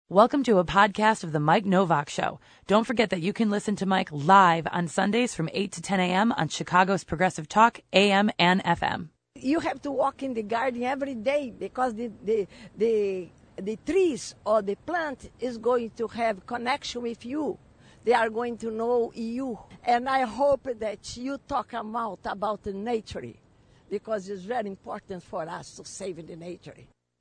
Welcome to a podcast of The Mike Novak Show. Don't forget that you can listen to Mike live on Sundays from 8 to 10 a.m. on Chicago's Progressive Talk, AM and FM. You have to walk in the garden every day because the trees or the plant is going to have connection with you. They are going to know you. And I hope that you talk about the nature because it's very important for us to save the nature.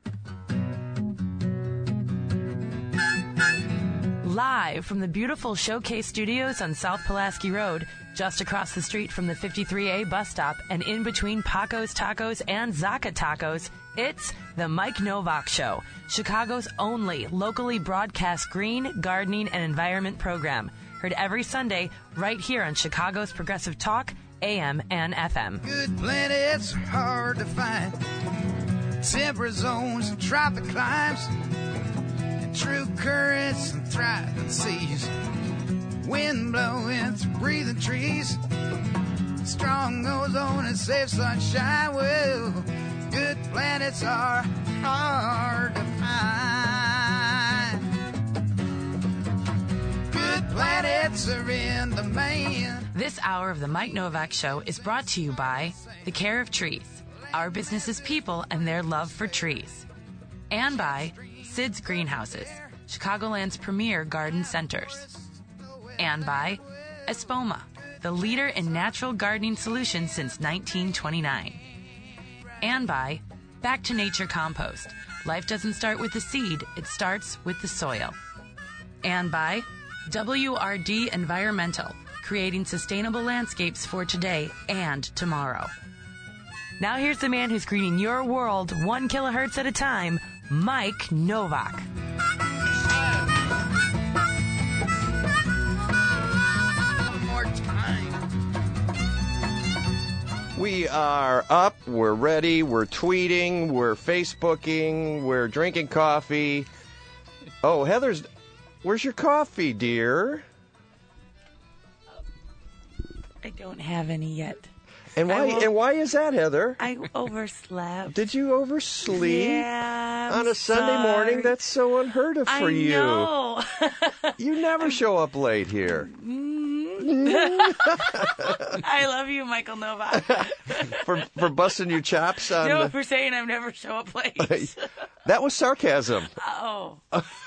Live from the beautiful Showcase Studios on South Pulaski Road, just across the street from the 53A bus stop and in between Paco's Tacos and Zaka Tacos, it's The Mike Novak Show, Chicago's only locally broadcast green, gardening, and environment program. Heard every Sunday right here on Chicago's Progressive Talk, AM and FM. Good planets are hard to find. Temperate zones and tropic climes. True currents and thriving seas, wind blowing through breathing trees, strong ozone and safe sunshine. Well, good planets are hard to find. Good planets are in demand. This hour of the Mike Novak Show is brought to you by The Care of Trees, our business's people and their love for trees, and by Sid's Greenhouses, Chicagoland's premier garden centers. And by Espoma, the leader in natural gardening solutions since 1929. And by Back to Nature Compost. Life doesn't start with the seed, it starts with the soil. And by WRD Environmental, creating sustainable landscapes for today and tomorrow. Now here's the man who's greening your world 1 kilohertz at a time, Mike Novak. More time. We are up, we're ready, we're tweeting, we're Facebooking, we're drinking coffee. Oh, Heather's, where's your coffee, dear? I don't have any yet. And why is that, Heather? I overslept. Did you oversleep? Yeah. On a Sunday morning? That's so unheard of for you. I know. You never show up late here. I love you, Michael Novak. for busting your chops on No, for saying I never show up late. That was sarcasm. Oh.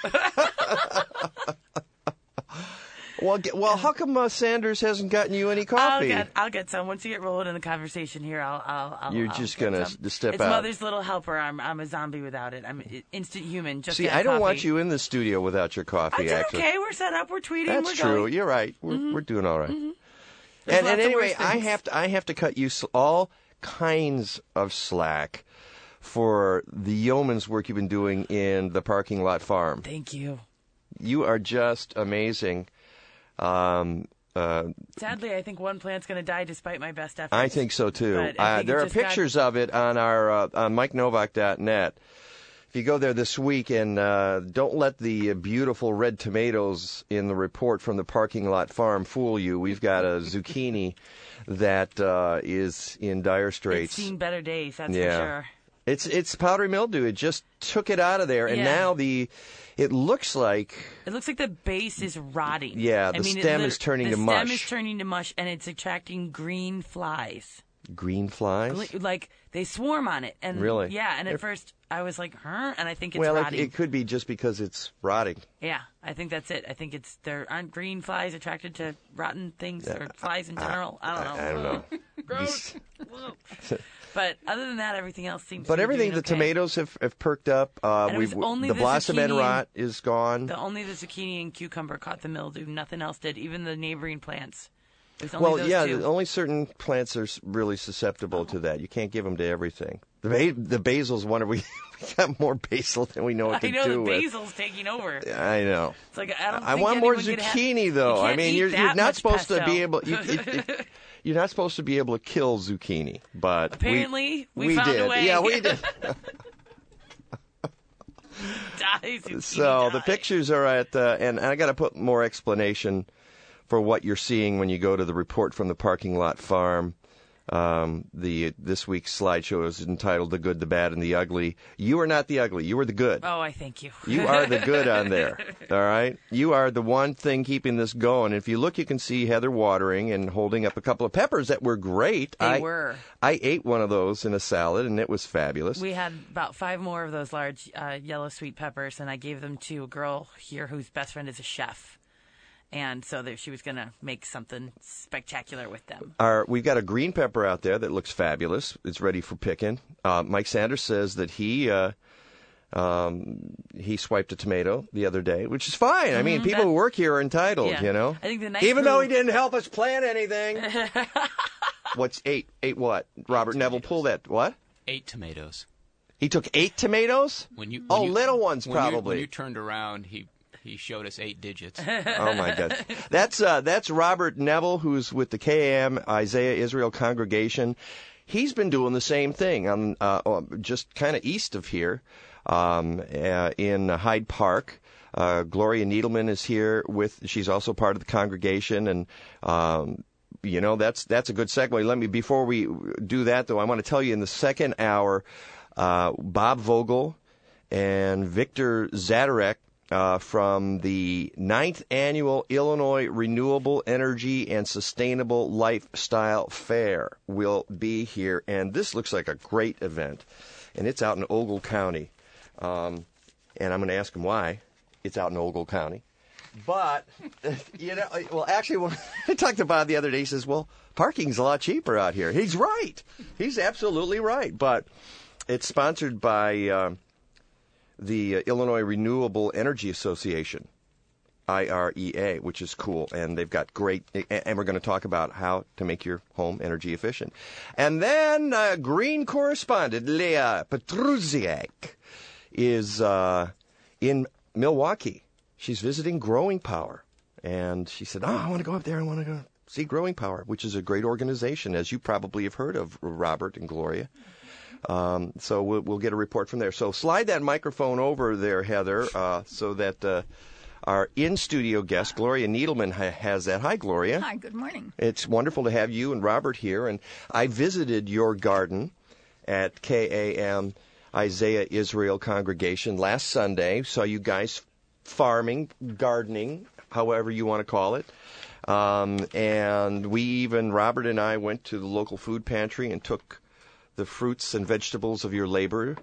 Well, how come Sanders hasn't gotten you any coffee? I'll get some. Once you get rolling in the conversation here, I'll You're just gonna step it's out. It's Mother's little helper. I'm a zombie without it. I'm an instant human. Just See, I don't want you in the studio without your coffee. It's actually, okay. We're set up. We're tweeting. That's we're true. going. You're right. We're doing all right. Mm-hmm. And anyway, I have to cut you all kinds of slack for the yeoman's work you've been doing in the parking lot farm. Thank you. You are just amazing. Sadly, I think one plant's going to die despite my best efforts. I think so too. Think there are pictures of it on our on MikeNovak.net. If you go there this week and don't let the beautiful red tomatoes in the report from the parking lot farm fool you. We've got a zucchini that is in dire straits. It's seen better days, that's for sure. It's powdery mildew. It just took it out of there, and now it looks like the base is rotting. Yeah, the stem is turning to mush. The stem is turning to mush, and it's attracting green flies. Green flies? Like, they swarm on it. And really? Yeah, and at first I was like, huh? And I think it's Well, rotting. it could be just because it's rotting. Yeah, I think that's it. I think there aren't green flies attracted to rotten things or flies in general. I don't know. I don't know. Gross. But other than that, everything else seems But to be everything, doing the okay. tomatoes have perked up. The blossom end rot is gone. Only the zucchini and cucumber caught the mildew. Nothing else did. Even the neighboring plants. Only certain plants are really susceptible to that. You can't give them to everything. The basil's one of we got more basil than we know what to do with. I know the basil's taking over. I know. It's like I want more zucchini though. I mean, you're not supposed to be able. You're not supposed to be able to kill zucchini, but apparently we found did. a way. Yeah, we did. So the pictures are at, and I got to put more explanation for what you're seeing when you go to the report from the parking lot farm. This week's slideshow is entitled "The Good, the Bad, and the Ugly." You are not the ugly. You are the good. Oh, I thank you. You are the good on there. All right? You are the one thing keeping this going. If you look, you can see Heather watering and holding up a couple of peppers that were great. They were. I ate one of those in a salad, and it was fabulous. We had about 5 more of those large yellow sweet peppers, and I gave them to a girl here whose best friend is a chef. And so she was going to make something spectacular with them. We've got a green pepper out there that looks fabulous. It's ready for picking. Mike Sanders says that he swiped a tomato the other day, which is fine. I mean, people who work here are entitled, yeah. you know. I think the night even though he didn't help us plant anything. What's 8? 8 what? Robert Neville, pull that. What? 8 tomatoes. He took 8 tomatoes? Little ones probably. When you turned around, he showed us 8 digits. Oh, my God. That's Robert Neville, who's with the KAM Isaiah Israel congregation. He's been doing the same thing on just kind of east of here in Hyde Park. Gloria Needleman is here she's also part of the congregation, and that's a good segue. Before we do that, though, I want to tell you in the second hour, Bob Vogel and Victor Zadarek from the 9th Annual Illinois Renewable Energy and Sustainable Lifestyle Fair will be here. And this looks like a great event. And it's out in Ogle County. And I'm going to ask them why it's out in Ogle County. But, actually, when I talked to Bob the other day, he says, well, parking's a lot cheaper out here. He's right. He's absolutely right. But it's sponsored by the Illinois Renewable Energy Association, IREA, which is cool, and they've got great, and we're going to talk about how to make your home energy efficient. And then green correspondent Leah Petrusiak is in Milwaukee. She's visiting Growing Power, and she said, I want to go up there, I want to go see Growing Power, which is a great organization, as you probably have heard of, Robert and Gloria. So we'll get a report from there. So slide that microphone over there, Heather, so that our in-studio guest, Gloria Needleman, has that. Hi, Gloria. Hi, good morning. It's wonderful to have you and Robert here. And I visited your garden at KAM Isaiah Israel Congregation last Sunday. Saw you guys farming, gardening, however you want to call it. And Robert and I went to the local food pantry and took the fruits and vegetables of your labor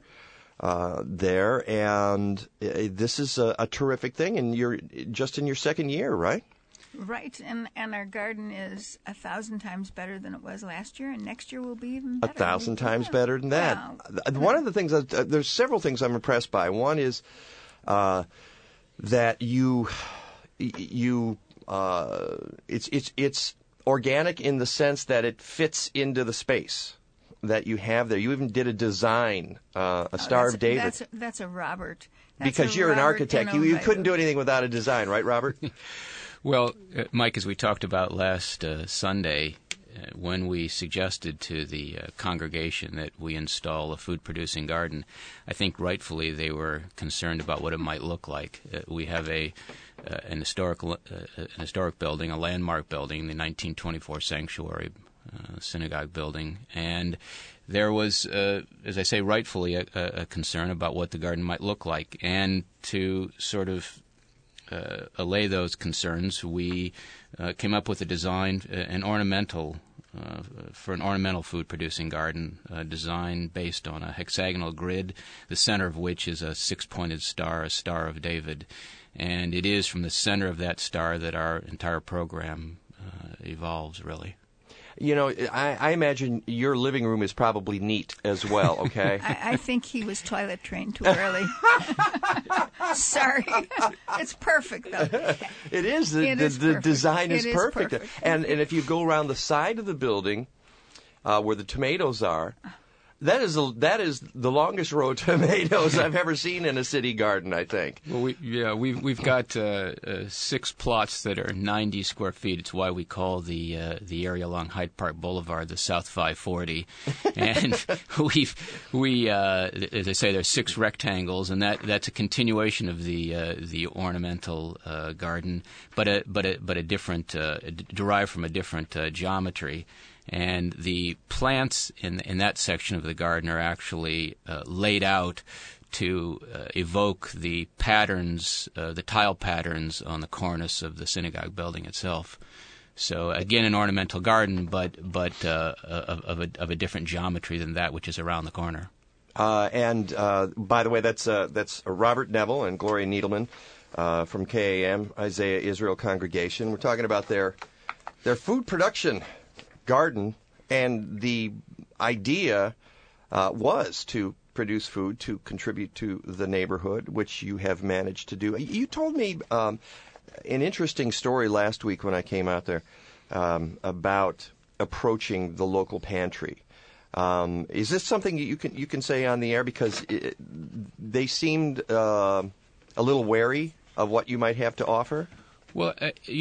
there, and this is a terrific thing, and you're just in your second year, right? Right, and our garden is 1,000 times better than it was last year, and next year will be even better. 1,000 times better than that. Wow. One of the things, there's several things I'm impressed by. One is that it's organic in the sense that it fits into the space that you have there. You even did a design, a Star of David. That's a Robert. Because you're an architect. You couldn't do anything without a design, right, Robert? Well, Mike, as we talked about last Sunday, when we suggested to the congregation that we install a food-producing garden, I think rightfully they were concerned about what it might look like. We have an historic building, a landmark building, the 1924 sanctuary synagogue building, and there was, as I say, rightfully a concern about what the garden might look like. And to sort of allay those concerns, we came up with a design, for an ornamental food-producing garden, design based on a hexagonal grid, the center of which is a 6-pointed star, a Star of David. And it is from the center of that star that our entire program evolves, really. You know, I imagine your living room is probably neat as well, okay? I think he was toilet trained too early. Sorry. It's perfect, though. It is. The design is perfect. And if you go around the side of the building where the tomatoes are, that is the longest row of tomatoes I've ever seen in a city garden, I think. Well, we've got 6 plots that are 90 square feet. It's why we call the area along Hyde Park Boulevard the South 540. And as I say, there's 6 rectangles, and that's a continuation of the ornamental garden, but a different derived from a different geometry. And the plants in that section of the garden are actually laid out to evoke the patterns, the tile patterns on the cornice of the synagogue building itself. So again, an ornamental garden, but of a different geometry than that which is around the corner. And by the way, that's Robert Neville and Gloria Needleman from KAM, Isaiah Israel Congregation. We're talking about their food production garden, and the idea was to produce food to contribute to the neighborhood, which you have managed to do. You told me an interesting story last week when I came out there about approaching the local pantry. Is this something you can say on the air? Because they seemed a little wary of what you might have to offer. Well,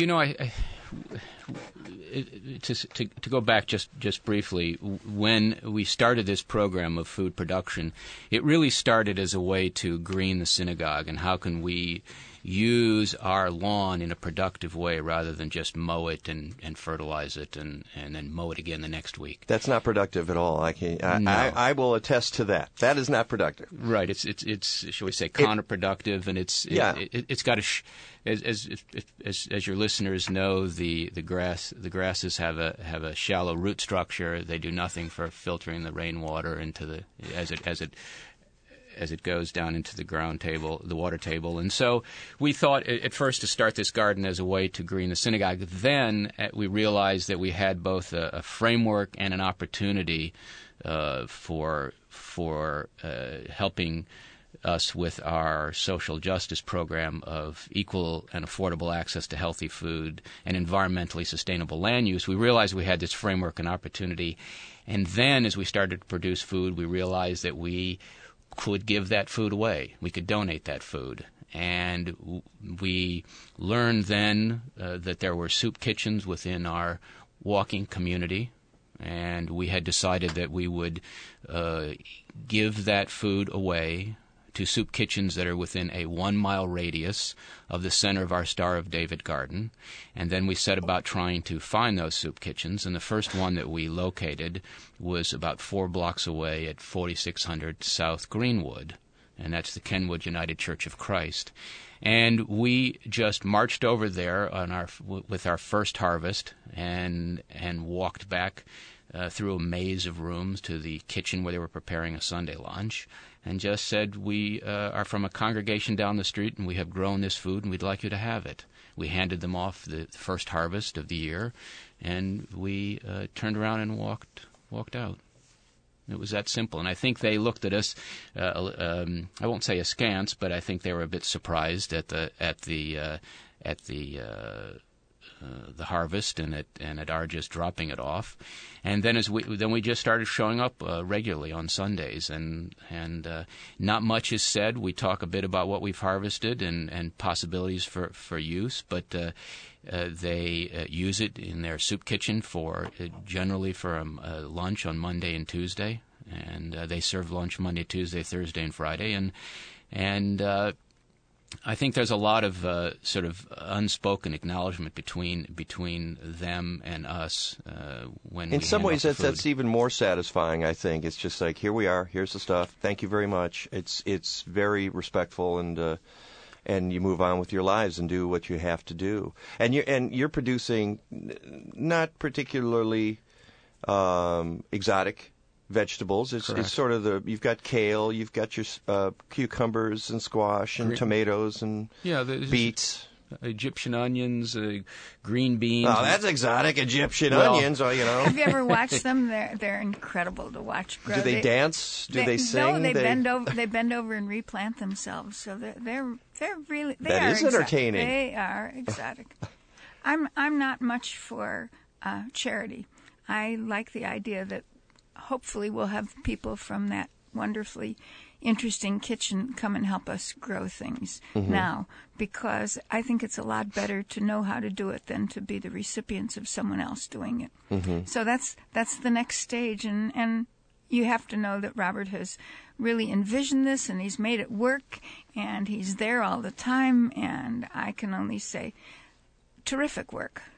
to go back just briefly, when we started this program of food production, it really started as a way to green the synagogue, and how can we use our lawn in a productive way rather than just mow it and fertilize it and then mow it again the next week. That's not productive at all. I will attest to that. That is not productive. Right. It's shall we say counterproductive, and it's got as your listeners know, the grasses have a shallow root structure. They do nothing for filtering the rainwater into as it goes down into the water table. And so we thought at first to start this garden as a way to green the synagogue. Then we realized that we had both a framework and an opportunity for helping us with our social justice program of equal and affordable access to healthy food and environmentally sustainable land use. We realized we had this framework and opportunity. And then as we started to produce food, we realized that we could give that food away. We could donate that food. And we learned then that there were soup kitchens within our walking community, and we had decided that we would give that food away to soup kitchens that are within a 1-mile radius of the center of our Star of David garden. And then we set about trying to find those soup kitchens, and the first one that we located was about 4 blocks away at 4600 South Greenwood, and that's the Kenwood United Church of Christ. And we just marched over there with our first harvest and walked back through a maze of rooms to the kitchen where they were preparing a Sunday lunch, and just said, we are from a congregation down the street, and we have grown this food, and we'd like you to have it. We handed them off the first harvest of the year, and we turned around and walked out. It was that simple. And I think they looked at us, I won't say askance, but I think they were a bit surprised at the harvest and at our just dropping it off. And then we just started showing up regularly on Sundays, and not much is said. We talk a bit about what we've harvested and possibilities for use, but they use it in their soup kitchen generally for lunch on Monday and Tuesday, and they serve lunch Monday, Tuesday, Thursday, and Friday, and I think there's a lot of sort of unspoken acknowledgement between them and us when. In some ways, that's even more satisfying. I think it's just like, here we are, here's the stuff. Thank you very much. It's very respectful, and you move on with your lives and do what you have to do. And you're producing not particularly exotic vegetables. It's sort of you've got kale, you've got your cucumbers and squash and tomatoes and beets. Egyptian onions, green beans. Oh, that's exotic, Egyptian onions. Have you ever watched them? They're incredible to watch grow. Do they dance? Do they sing? No, they bend over. They bend over and replant themselves. So they're really. That is entertaining. They are exotic. I'm not much for charity. I like the idea that hopefully we'll have people from that wonderfully interesting kitchen come and help us grow things now, because I think it's a lot better to know how to do it than to be the recipients of someone else doing it. So that's the next stage, and you have to know that Robert has really envisioned this, and he's made it work, and he's there all the time, and I can only say terrific work.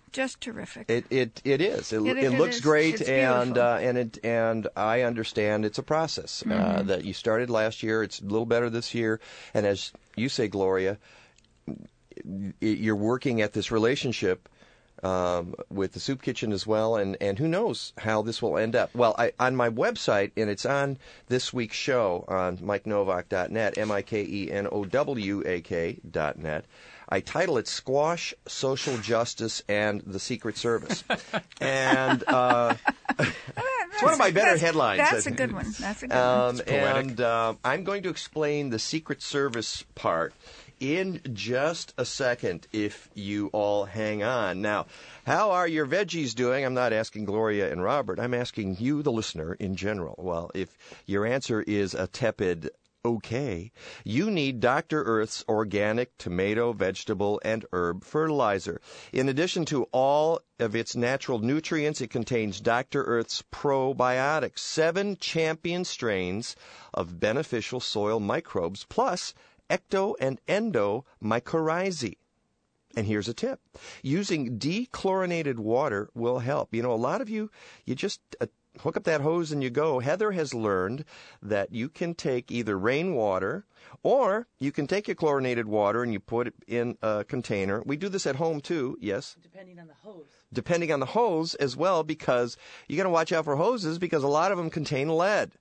just terrific. It is. It looks is. great, It's and I understand it's a process that you started last year. It's a little better this year, and as you say, Gloria, you're working at this relationship with the soup kitchen as well, and who knows how this will end up. Well, on my website, and it's on this week's show on MikeNowak.net, MikeNowak.net, I title it Squash, Social Justice, and the Secret Service. And it's one of my better headlines. That's a good one. That's a good one. And I'm going to explain the Secret Service part in just a second if you all hang on. Now, how are your veggies doing? I'm not asking Gloria and Robert. I'm asking you, the listener, in general. Well, if your answer is a tepid okay, you need Dr. Earth's organic tomato, vegetable, and herb fertilizer. In addition to all of its natural nutrients, it contains Dr. Earth's probiotics, 7 champion strains of beneficial soil microbes, plus ecto and endo mycorrhizae. And here's a tip. Using dechlorinated water will help. You know, a lot of you just hook up that hose and you go. Heather has learned that you can take either rainwater or you can take your chlorinated water and you put it in a container. We do this at home too, yes? Depending on the hose. Depending on the hose as well, because you got to watch out for hoses because a lot of them contain lead.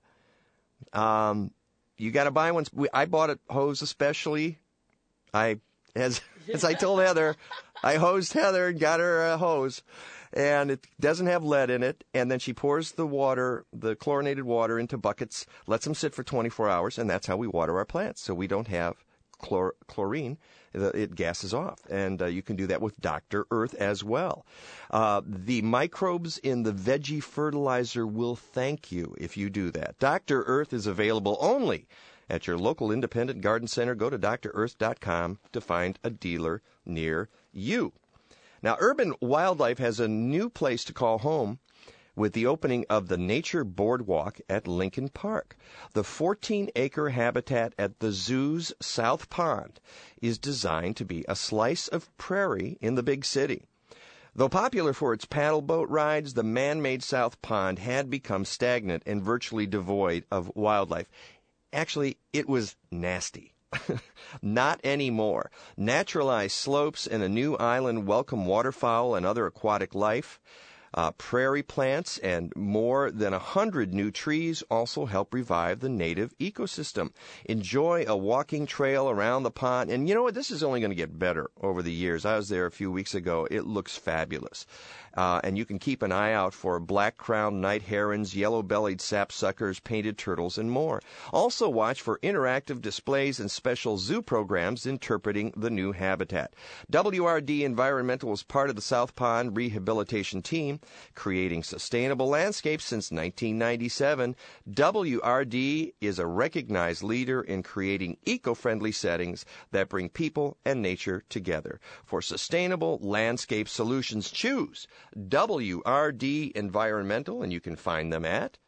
You got to buy ones. I bought a hose especially. As I told Heather, I hosed Heather and got her a hose. And it doesn't have lead in it. And then she pours the water, the chlorinated water, into buckets, lets them sit for 24 hours, and that's how we water our plants. So we don't have chlorine. It gases off. And you can do that with Dr. Earth as well. The microbes in the veggie fertilizer will thank you if you do that. Dr. Earth is available only at your local independent garden center. Go to drearth.com to find a dealer near you. Now, Urban Wildlife has a new place to call home with the opening of the Nature Boardwalk at Lincoln Park. The 14-acre habitat at the zoo's South Pond is designed to be a slice of prairie in the big city. Though popular for its paddle boat rides, the man-made South Pond had become stagnant and virtually devoid of wildlife. Actually, it was nasty. Not anymore. Naturalized slopes and a new island welcome waterfowl and other aquatic life. Prairie plants and more than 100 new trees also help revive the native ecosystem. Enjoy a walking trail around the pond. And you know what? This is only going to get better over the years. I was there a few weeks ago. It looks fabulous. And you can keep an eye out for black-crowned night herons, yellow-bellied sapsuckers, painted turtles, and more. Also watch for interactive displays and special zoo programs interpreting the new habitat. WRD Environmental is part of the South Pond Rehabilitation Team, creating sustainable landscapes since 1997. WRD is a recognized leader in creating eco-friendly settings that bring people and nature together. For sustainable landscape solutions, choose WRD Environmental, and you can find them at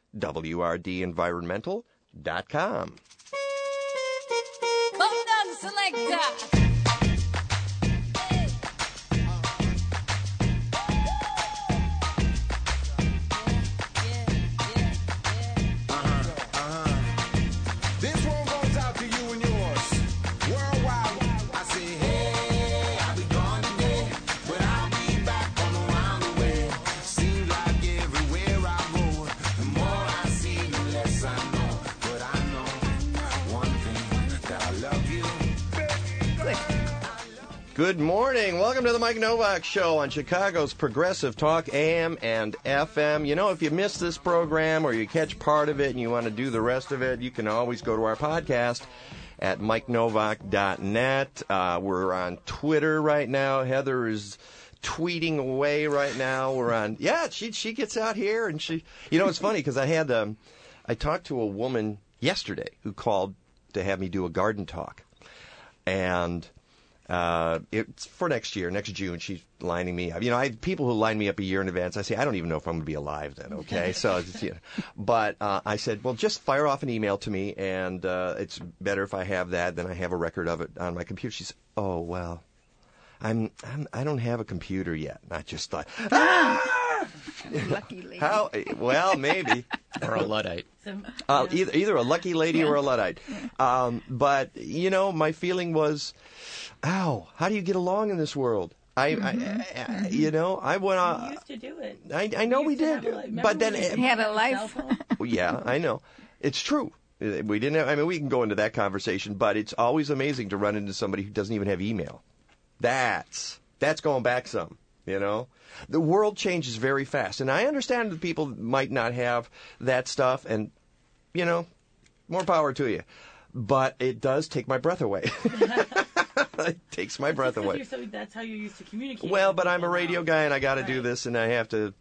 wrdenvironmental.com. Hold on, selector. Good morning. Welcome to the Mike Novak Show on Chicago's Progressive Talk AM and FM. You know, if you miss this program or you catch part of it and you want to do the rest of it, you can always go to our podcast at MikeNovak.net. We're on Twitter right now. Heather is tweeting away right now. We're on, she gets out here and she, you know, it's funny because I talked to a woman yesterday who called to have me do a garden talk. And it's for next June. She's lining me up. You know, I have people who line me up a year in advance. I say, I don't even know if I'm going to be alive then, okay? So, but I said, well, just fire off an email to me, and it's better if I have that than I have a record of it on my computer. She said, oh, well, I don't have a computer yet. And I just thought, Lucky lady. how? Well, maybe. Or a Luddite. Either a lucky lady or a Luddite. But, my feeling was, how do you get along in this world? I went on. We used to do it. I know we did. But then. He had a life. Yeah, I know. It's true. We didn't have, we can go into that conversation, but it's always amazing to run into somebody who doesn't even have email. That's going back some, The world changes very fast. And I understand that people might not have that stuff, and, more power to you. But it does take my breath away. It takes my breath away. That's how you used to communicate. Well, but I'm a radio guy, and I got to do this, and I have to,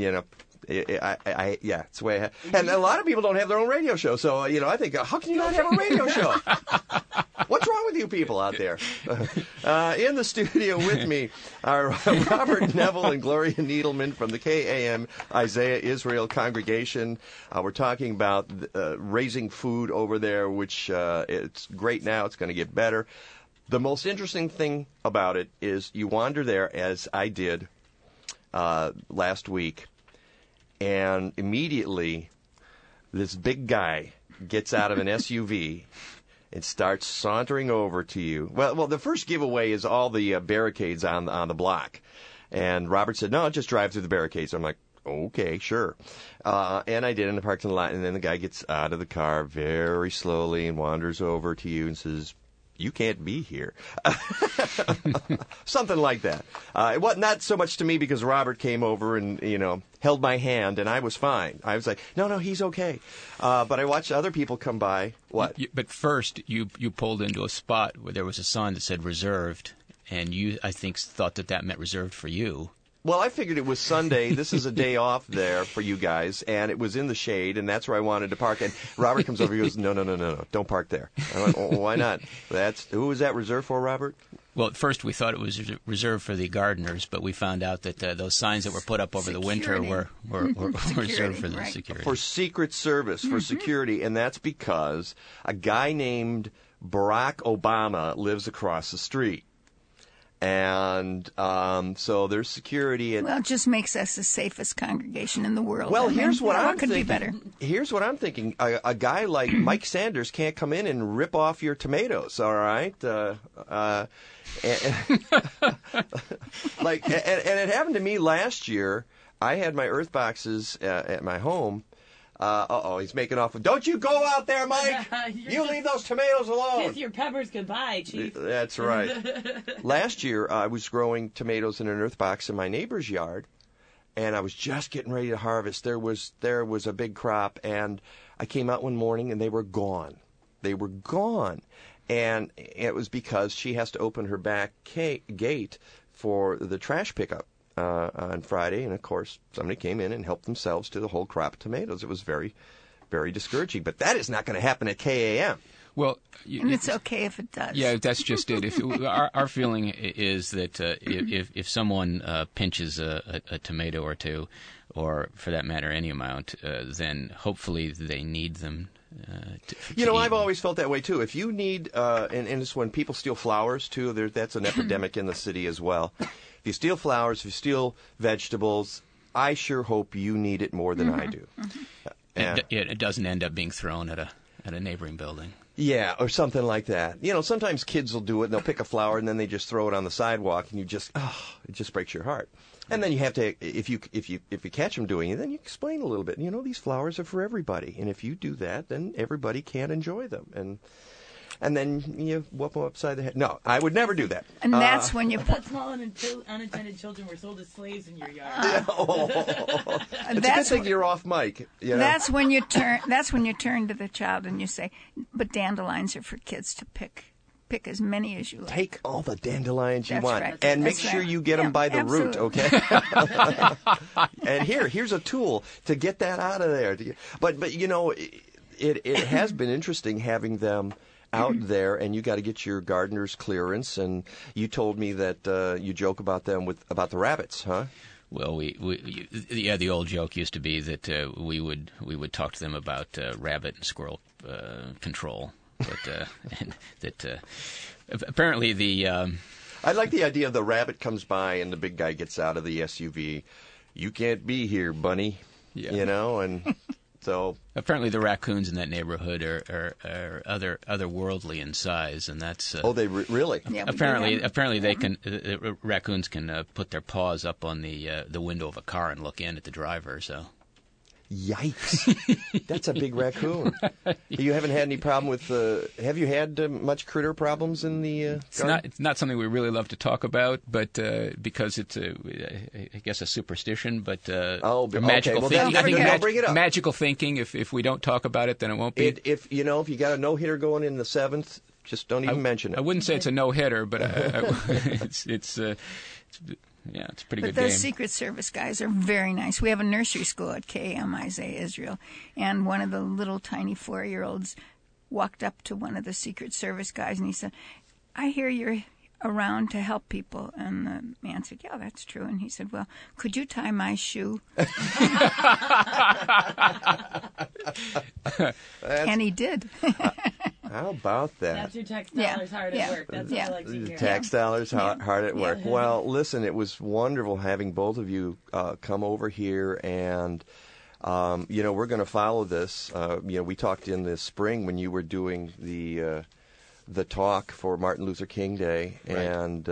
it's the way I have. And a lot of people don't have their own radio show, so, I think, how can you not have a radio show? What's wrong with you people out there? In the studio with me are Robert Neville and Gloria Needleman from the KAM Isaiah Israel congregation. We're talking about raising food over there, which it's great now. It's going to get better. The most interesting thing about it is you wander there, as I did last week, and immediately this big guy gets out of an SUV and starts sauntering over to you. Well, the first giveaway is all the barricades on the block. And Robert said, no, just drive through the barricades. I'm like, okay, sure. And I did in the parking lot. And then the guy gets out of the car very slowly and wanders over to you and says, you can't be here. Something like that. It was not so much to me because Robert came over and, held my hand, and I was fine. I was like, no, he's okay. But I watched other people come by. What? But first, you pulled into a spot where there was a sign that said reserved, and you, I think, thought that meant reserved for you. Well, I figured it was Sunday. This is a day off there for you guys, and it was in the shade, and that's where I wanted to park. And Robert comes over and goes, no, don't park there. I'm like, oh, why not? Who was that reserved for, Robert? Well, at first we thought it was reserved for the gardeners, but we found out that those signs that were put up over the winter were reserved for the security. For Secret Service, for security, and that's because a guy named Barack Obama lives across the street. And so there's security. Well, it just makes us the safest congregation in the world. Well, here's what I'm thinking. Could be better. Here's what I'm thinking. A guy like Mike Sanders can't come in and rip off your tomatoes, all right? And it happened to me last year. I had my earth boxes at my home. He's making off. Don't you go out there, Mike. You leave those tomatoes alone. Kiss your peppers goodbye, Chief. That's right. Last year, I was growing tomatoes in an earth box in my neighbor's yard, and I was just getting ready to harvest. There was a big crop, and I came out one morning, and they were gone. They were gone. And it was because she has to open her back gate for the trash pickup. On Friday, and of course, somebody came in and helped themselves to the whole crop of tomatoes. It was very, very discouraging. But that is not going to happen at KAM. Well, and it's okay if it does. Yeah, that's just it. Our feeling is that if someone pinches a tomato or two, or for that matter any amount, then hopefully they need them. I've always felt that way too. If you need, and it's when people steal flowers too. That's an epidemic in the city as well. If you steal flowers, if you steal vegetables, I sure hope you need it more than I do. It doesn't end up being thrown at a neighboring building. Yeah, or something like that. Sometimes kids will do it and they'll pick a flower and then they just throw it on the sidewalk and it just breaks your heart. And then you have to, if you catch them doing it, then you explain a little bit. These flowers are for everybody, and if you do that, then everybody can't enjoy them. And then you whoop them upside the head. No, I would never do that. And that's when you put small unintended children were sold as slaves in your yard. It's a good thing you're off mic. That's when you turn. That's when you turn to the child and you say, "But dandelions are for kids to pick. Pick as many as you like. Take all the dandelions you That's want, right. and make That's sure right. you get them by the absolutely. root, okay?" And here's a tool to get that out of there. But it has been interesting having them out there, and you got to get your gardener's clearance. And you told me that you joke about them about the rabbits, huh? Well, the old joke used to be that we would talk to them about rabbit and squirrel control, but apparently the I like the idea of the rabbit comes by and the big guy gets out of the SUV. You can't be here, bunny. Yeah. You know, and so apparently the raccoons in that neighborhood are otherworldly in size, and that's they really. Yeah, apparently they can raccoons can put their paws up on the window of a car and look in at the driver. So. Yikes! That's a big raccoon. You haven't had any problem with? Have you had much critter problems in the garden? It's not something we really love to talk about, but because it's I guess a superstition, but magical thinking. I think bring it up. Magical thinking. If we don't talk about it, then it won't be. If you got a no-hitter going in the 7th, just don't even mention it. I wouldn't say it's a no-hitter, but yeah, it's a pretty good game. But those Secret Service guys are very nice. We have a nursery school at KAM Isaiah Israel, and one of the little tiny 4-year-olds walked up to one of the Secret Service guys, and he said, "I hear you're around to help people." And the man said, "Yeah, that's true." And he said, "Well, could you tie my shoe?" And he did. How about that? That's your tax dollars hard at work. That's what I like to hear. Tax dollars hard at work. Well, listen, it was wonderful having both of you come over here, and we're going to follow this. We talked in the spring when you were doing the talk for Martin Luther King Day, right. And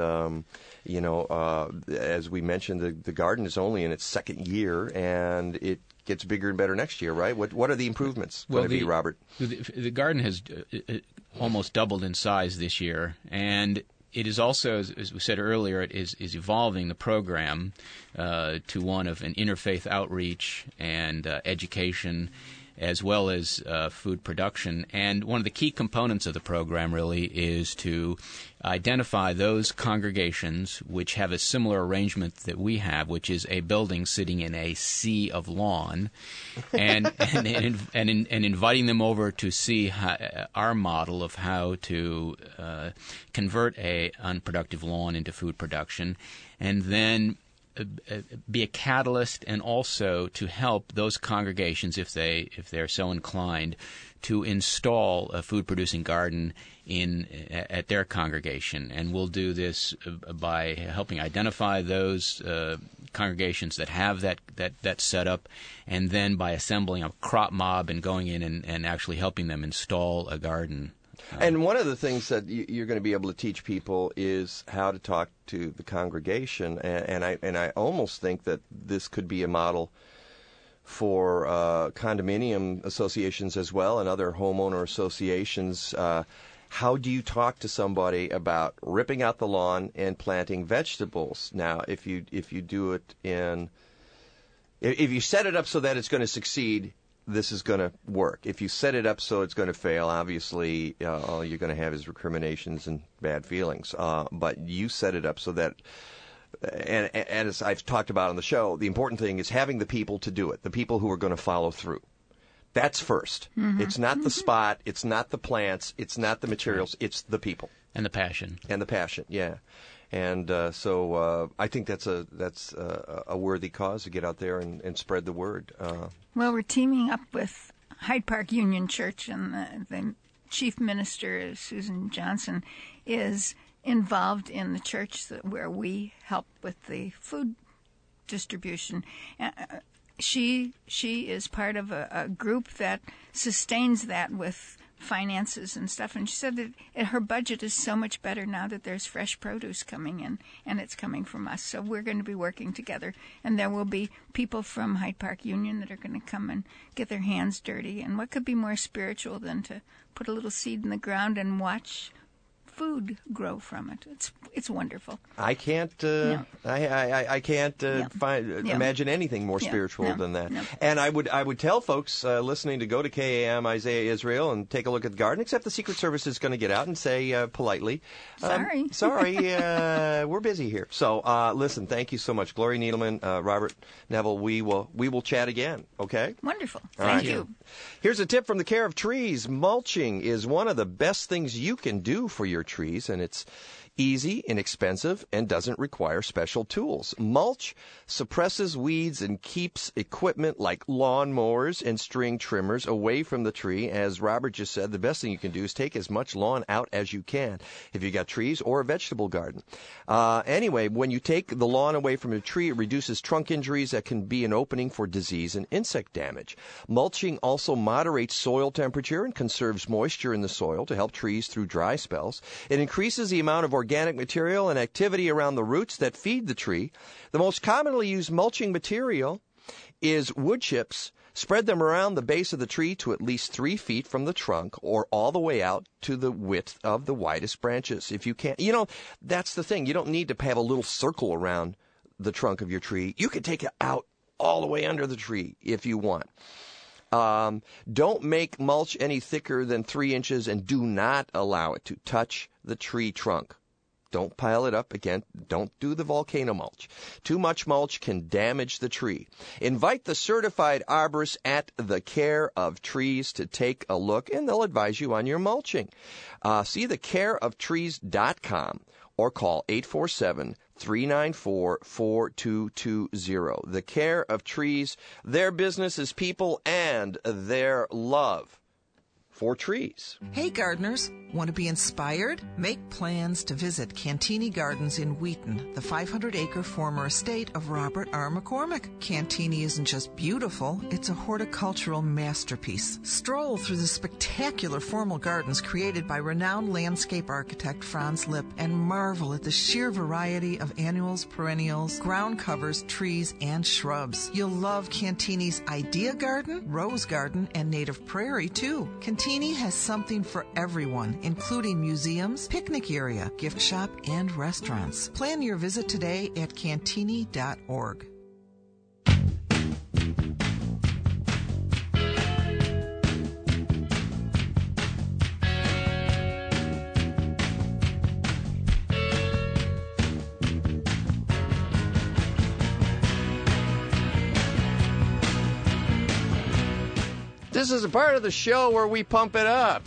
as we mentioned, the garden is only in its second year, and it gets bigger and better next year, right? What are the improvements going to be, Robert? The garden has almost doubled in size this year, and it is also, as we said earlier, it is evolving the program to one of an interfaith outreach and education, as well as food production. And one of the key components of the program really is to identify those congregations which have a similar arrangement that we have, which is a building sitting in a sea of lawn, and inviting them over to see our model of how to convert a unproductive lawn into food production, and then be a catalyst, and also to help those congregations, if they're so inclined, to install a food producing garden at their congregation. And we'll do this by helping identify those congregations that have that setup, and then by assembling a crop mob and going in and actually helping them install a garden. And one of the things that you're going to be able to teach people is how to talk to the congregation, and I almost think that this could be a model for condominium associations as well, and other homeowner associations. How do you talk to somebody about ripping out the lawn and planting vegetables? Now, if you do it if you set it up so that it's going to succeed, this is going to work. If you set it up so it's going to fail, obviously all you're going to have is recriminations and bad feelings. But you set it up so that, and as I've talked about on the show, the important thing is having the people to do it, the people who are going to follow through. That's first. Mm-hmm. It's not the spot. It's not the plants. It's not the materials. It's the people. And the passion. Yeah. And so I think that's a worthy cause to get out there and spread the word. Well, we're teaming up with Hyde Park Union Church, and the chief minister, Susan Johnson, is involved in the church where we help with the food distribution. She is part of a group that sustains that with finances and stuff, and she said that her budget is so much better now that there's fresh produce coming in, and it's coming from us. So we're going to be working together, and there will be people from Hyde Park Union that are going to come and get their hands dirty. And what could be more spiritual than to put a little seed in the ground and watch food grow from it? It's wonderful. I can't I can't imagine anything more spiritual than that. No. And I would tell folks listening to go to KAM Isaiah Israel and take a look at the garden, except the Secret Service is going to get out and say politely, sorry, we're busy here. So listen, thank you so much, Gloria Needleman, Robert Neville. We will chat again. Okay. Wonderful. Thank you. Here's a tip from the Care of Trees. Mulching is one of the best things you can do for your trees, and it's easy, inexpensive, and doesn't require special tools. Mulch suppresses weeds and keeps equipment like lawnmowers and string trimmers away from the tree. As Robert just said, the best thing you can do is take as much lawn out as you can if you got trees or a vegetable garden. Anyway, when you take the lawn away from a tree, it reduces trunk injuries that can be an opening for disease and insect damage. Mulching also moderates soil temperature and conserves moisture in the soil to help trees through dry spells. It increases the amount of organic material and activity around the roots that feed the tree. The most commonly used mulching material is wood chips. Spread them around the base of the tree to at least 3 feet from the trunk or all the way out to the width of the widest branches. If you can't, that's the thing. You don't need to have a little circle around the trunk of your tree. You can take it out all the way under the tree if you want. Don't make mulch any thicker than 3 inches and do not allow it to touch the tree trunk. Don't pile it up again. Don't do the volcano mulch. Too much mulch can damage the tree. Invite the certified arborist at the Care of Trees to take a look, and they'll advise you on your mulching. See thecareoftrees.com or call 847-394-4220. The Care of Trees, their business is people and their love for trees. Hey gardeners, want to be inspired? Make plans to visit Cantini Gardens in Wheaton, the 500-acre former estate of Robert R. McCormick. Cantini isn't just beautiful, it's a horticultural masterpiece. Stroll through the spectacular formal gardens created by renowned landscape architect Franz Lipp and marvel at the sheer variety of annuals, perennials, ground covers, trees, and shrubs. You'll love Cantini's Idea Garden, Rose Garden, and Native Prairie, too. Cantini has something for everyone, including museums, picnic area, gift shop, and restaurants. Plan your visit today at cantini.org. This is a part of the show where we pump it up.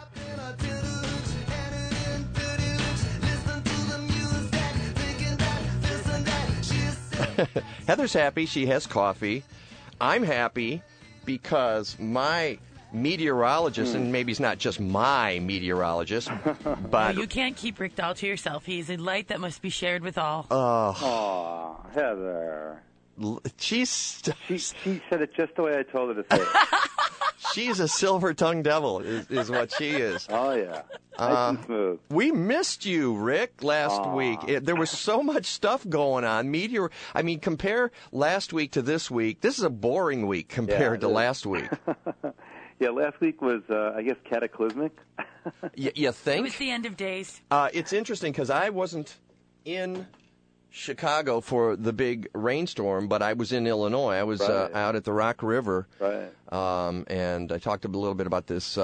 Heather's happy. She has coffee. I'm happy because my meteorologist, and maybe he's not just my meteorologist, but... You can't keep Rick Dahl to yourself. He's a light that must be shared with all. Oh, Heather. She said it just the way I told her to say it. She's a silver-tongued devil, is what she is. Oh, yeah. Nice and smooth. We missed you, Rick, last week. There was so much stuff going on. Compare last week to this week. This is a boring week compared to last week. Yeah, last week was, I guess, cataclysmic. You think? It was the end of days. It's interesting because I wasn't in Chicago for the big rainstorm, but I was in Illinois. I was out at the Rock River. Right. And I talked a little bit about this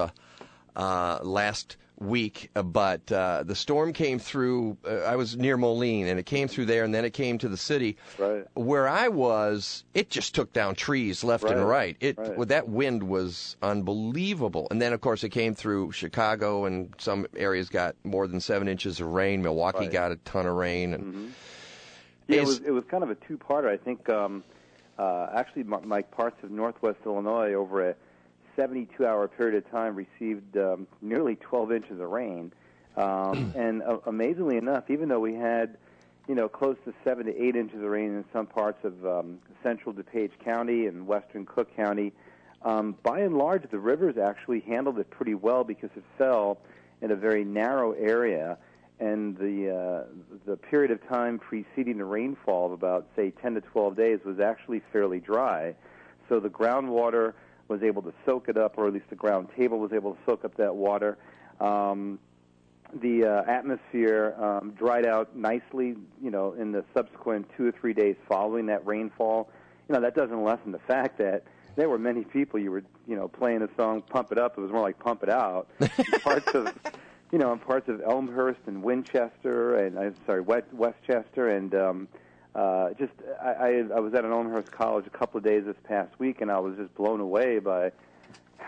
last week, but the storm came through. I was near Moline, and it came through there, and then it came to the city. Right. Where I was, it just took down trees left and right. That wind was unbelievable. And then, of course, it came through Chicago, and some areas got more than 7 inches of rain. Milwaukee got a ton of rain. And yeah, it was kind of a two-parter. I think actually my parts of northwest Illinois over a 72-hour period of time received nearly 12 inches of rain. And amazingly enough, even though we had, close to 7 to 8 inches of rain in some parts of central DuPage County and western Cook County, by and large, the rivers actually handled it pretty well because it fell in a very narrow area. And the period of time preceding the rainfall of about, say, 10 to 12 days was actually fairly dry. So the groundwater was able to soak it up, or at least the ground table was able to soak up that water. The atmosphere dried out nicely, in the subsequent 2 or 3 days following that rainfall. That doesn't lessen the fact that there were many people you were, playing the song "Pump It Up." It was more like "Pump It Out." In parts of Elmhurst and Winchester, and Westchester, and I was at an Elmhurst college a couple of days this past week, and I was just blown away by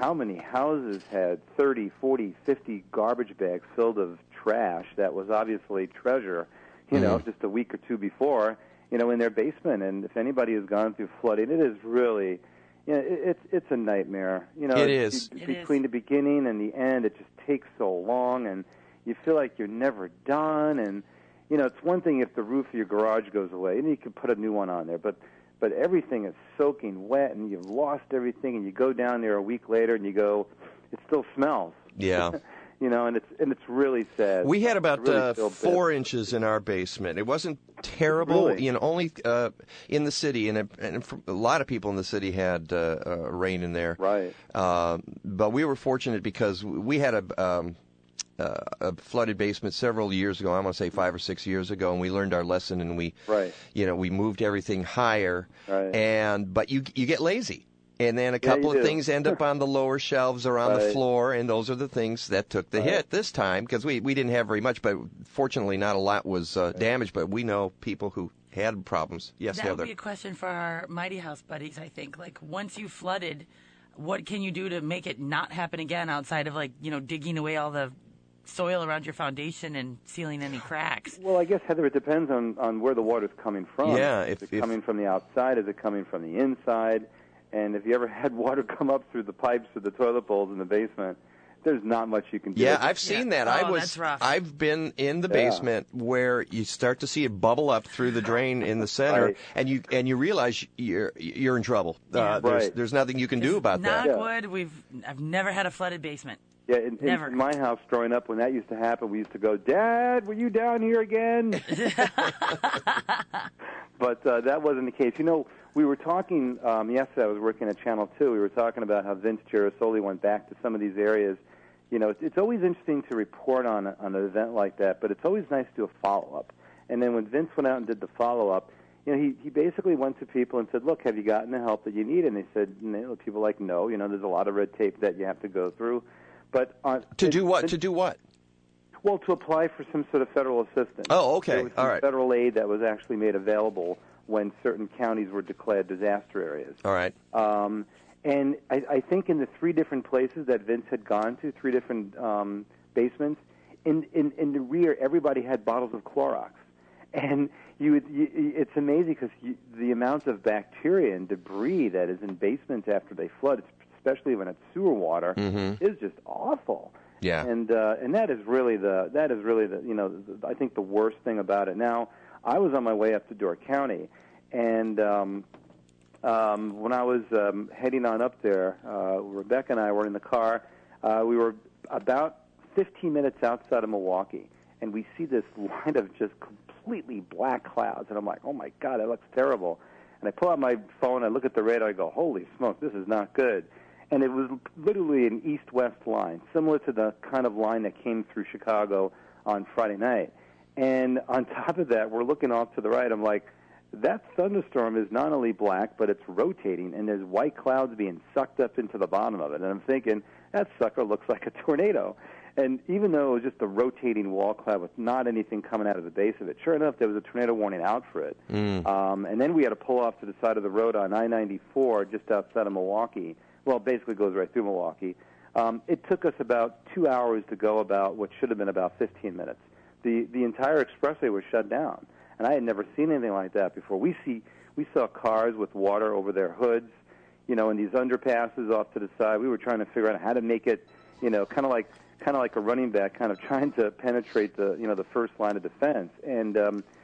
how many houses had 30, 40, 50 garbage bags filled of trash that was obviously treasure, just a week or two before, in their basement. And if anybody has gone through flooding, it is really, it's a nightmare. It is. Between the beginning and the end, it just takes so long, and you feel like you're never done. And, it's one thing if the roof of your garage goes away, and you can put a new one on there, but everything is soaking wet, and you've lost everything, and you go down there a week later, and you go, it still smells. Yeah. And it's really sad. We had about 4 inches in our basement. It wasn't terrible. Really? Only in the city, and a lot of people in the city had rain in there. Right. But we were fortunate because we had a flooded basement several years ago. I want to say 5 or 6 years ago, and we learned our lesson, and we moved everything higher. Right. But you get lazy. And then a couple of things end up on the lower shelves or on the floor, and those are the things that took the hit this time, because we didn't have very much, but fortunately not a lot was damaged, but we know people who had problems. Yes, That would be a question for our Mighty House buddies, I think. Like, once you flooded, what can you do to make it not happen again outside of, digging away all the soil around your foundation and sealing any cracks? Well, I guess, Heather, it depends on where the water's coming from. Yeah. Is it coming from the outside? Is it coming from the inside? And if you ever had water come up through the pipes or the toilet bowls in the basement, there's not much you can do. Yeah, I've seen that. That's rough. I've been in the basement where you start to see it bubble up through the drain in the center, and you realize you're in trouble. There's nothing you can do about that. Knock wood, I've never had a flooded basement. Yeah, in my house growing up, when that used to happen, we used to go, "Dad, were you down here again?" But that wasn't the case. We were talking yesterday. I was working at Channel 2. We were talking about how Vince Girasoli went back to some of these areas. It's always interesting to report on an event like that, but it's always nice to do a follow-up. And then when Vince went out and did the follow-up, he basically went to people and said, "Look, have you gotten the help that you need?" And they said, people were like, "No, there's a lot of red tape that you have to go through." But to do what? To do what? Well, to apply for some sort of federal assistance. Oh, okay. There was some federal aid that was actually made available when certain counties were declared disaster areas. All right. And I think in the 3 different places that Vince had gone to, 3 different basements, in the rear, everybody had bottles of Clorox. And it's amazing because the amount of bacteria and debris that is in basements after they flood, especially when it's sewer water, is just awful. Yeah. And that is really the I think the worst thing about it. Now, I was on my way up to Door County, and when I was heading on up there, Rebecca and I were in the car. We were about 15 minutes outside of Milwaukee, and we see this line of just completely black clouds, and I'm like, "Oh my God, that looks terrible." And I pull out my phone, I look at the radar, I go, "Holy smoke, this is not good." And it was literally an east-west line, similar to the kind of line that came through Chicago on Friday night. And on top of that, we're looking off to the right. I'm like, that thunderstorm is not only black, but it's rotating, and there's white clouds being sucked up into the bottom of it. And I'm thinking, that sucker looks like a tornado. And even though it was just a rotating wall cloud with not anything coming out of the base of it, sure enough, there was a tornado warning out for it. And then we had to pull off to the side of the road on I-94 just outside of Milwaukee. Well, it basically goes right through Milwaukee. It took us about 2 hours to go about what should have been about 15 minutes. The entire expressway was shut down, and I had never seen anything like that before. We saw cars with water over their hoods, in these underpasses off to the side. We were trying to figure out how to make it, kind of like a running back, kind of trying to penetrate the first line of defense. And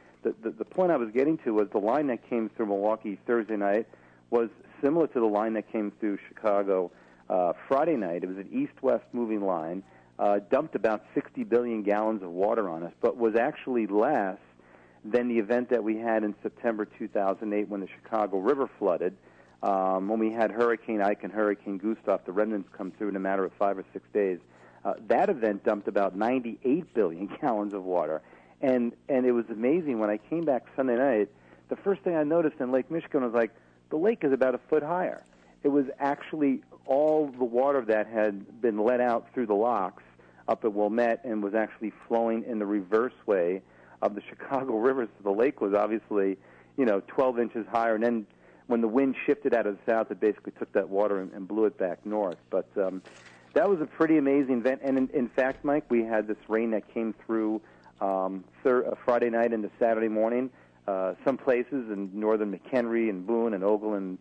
the point I was getting to was the line that came through Milwaukee Thursday night was similar to the line that came through Chicago Friday night. It was an east-west moving line, dumped about 60 billion gallons of water on us, but was actually less than the event that we had in September 2008 when the Chicago River flooded, when we had Hurricane Ike and Hurricane Gustav, the remnants come through in a matter of 5 or 6 days. That event dumped about 98 billion gallons of water. And it was amazing. When I came back Sunday night, the first thing I noticed in Lake Michigan was like, the lake is about a foot higher. It was actually all the water that had been let out through the locks up at Wilmette and was actually flowing in the reverse way of the Chicago River. So the lake was obviously, 12 inches higher. And then when the wind shifted out of the south, it basically took that water and blew it back north. But that was a pretty amazing event. And in fact, Mike, we had this rain that came through Friday night into Saturday morning. Some places in northern McHenry and Boone and Ogle and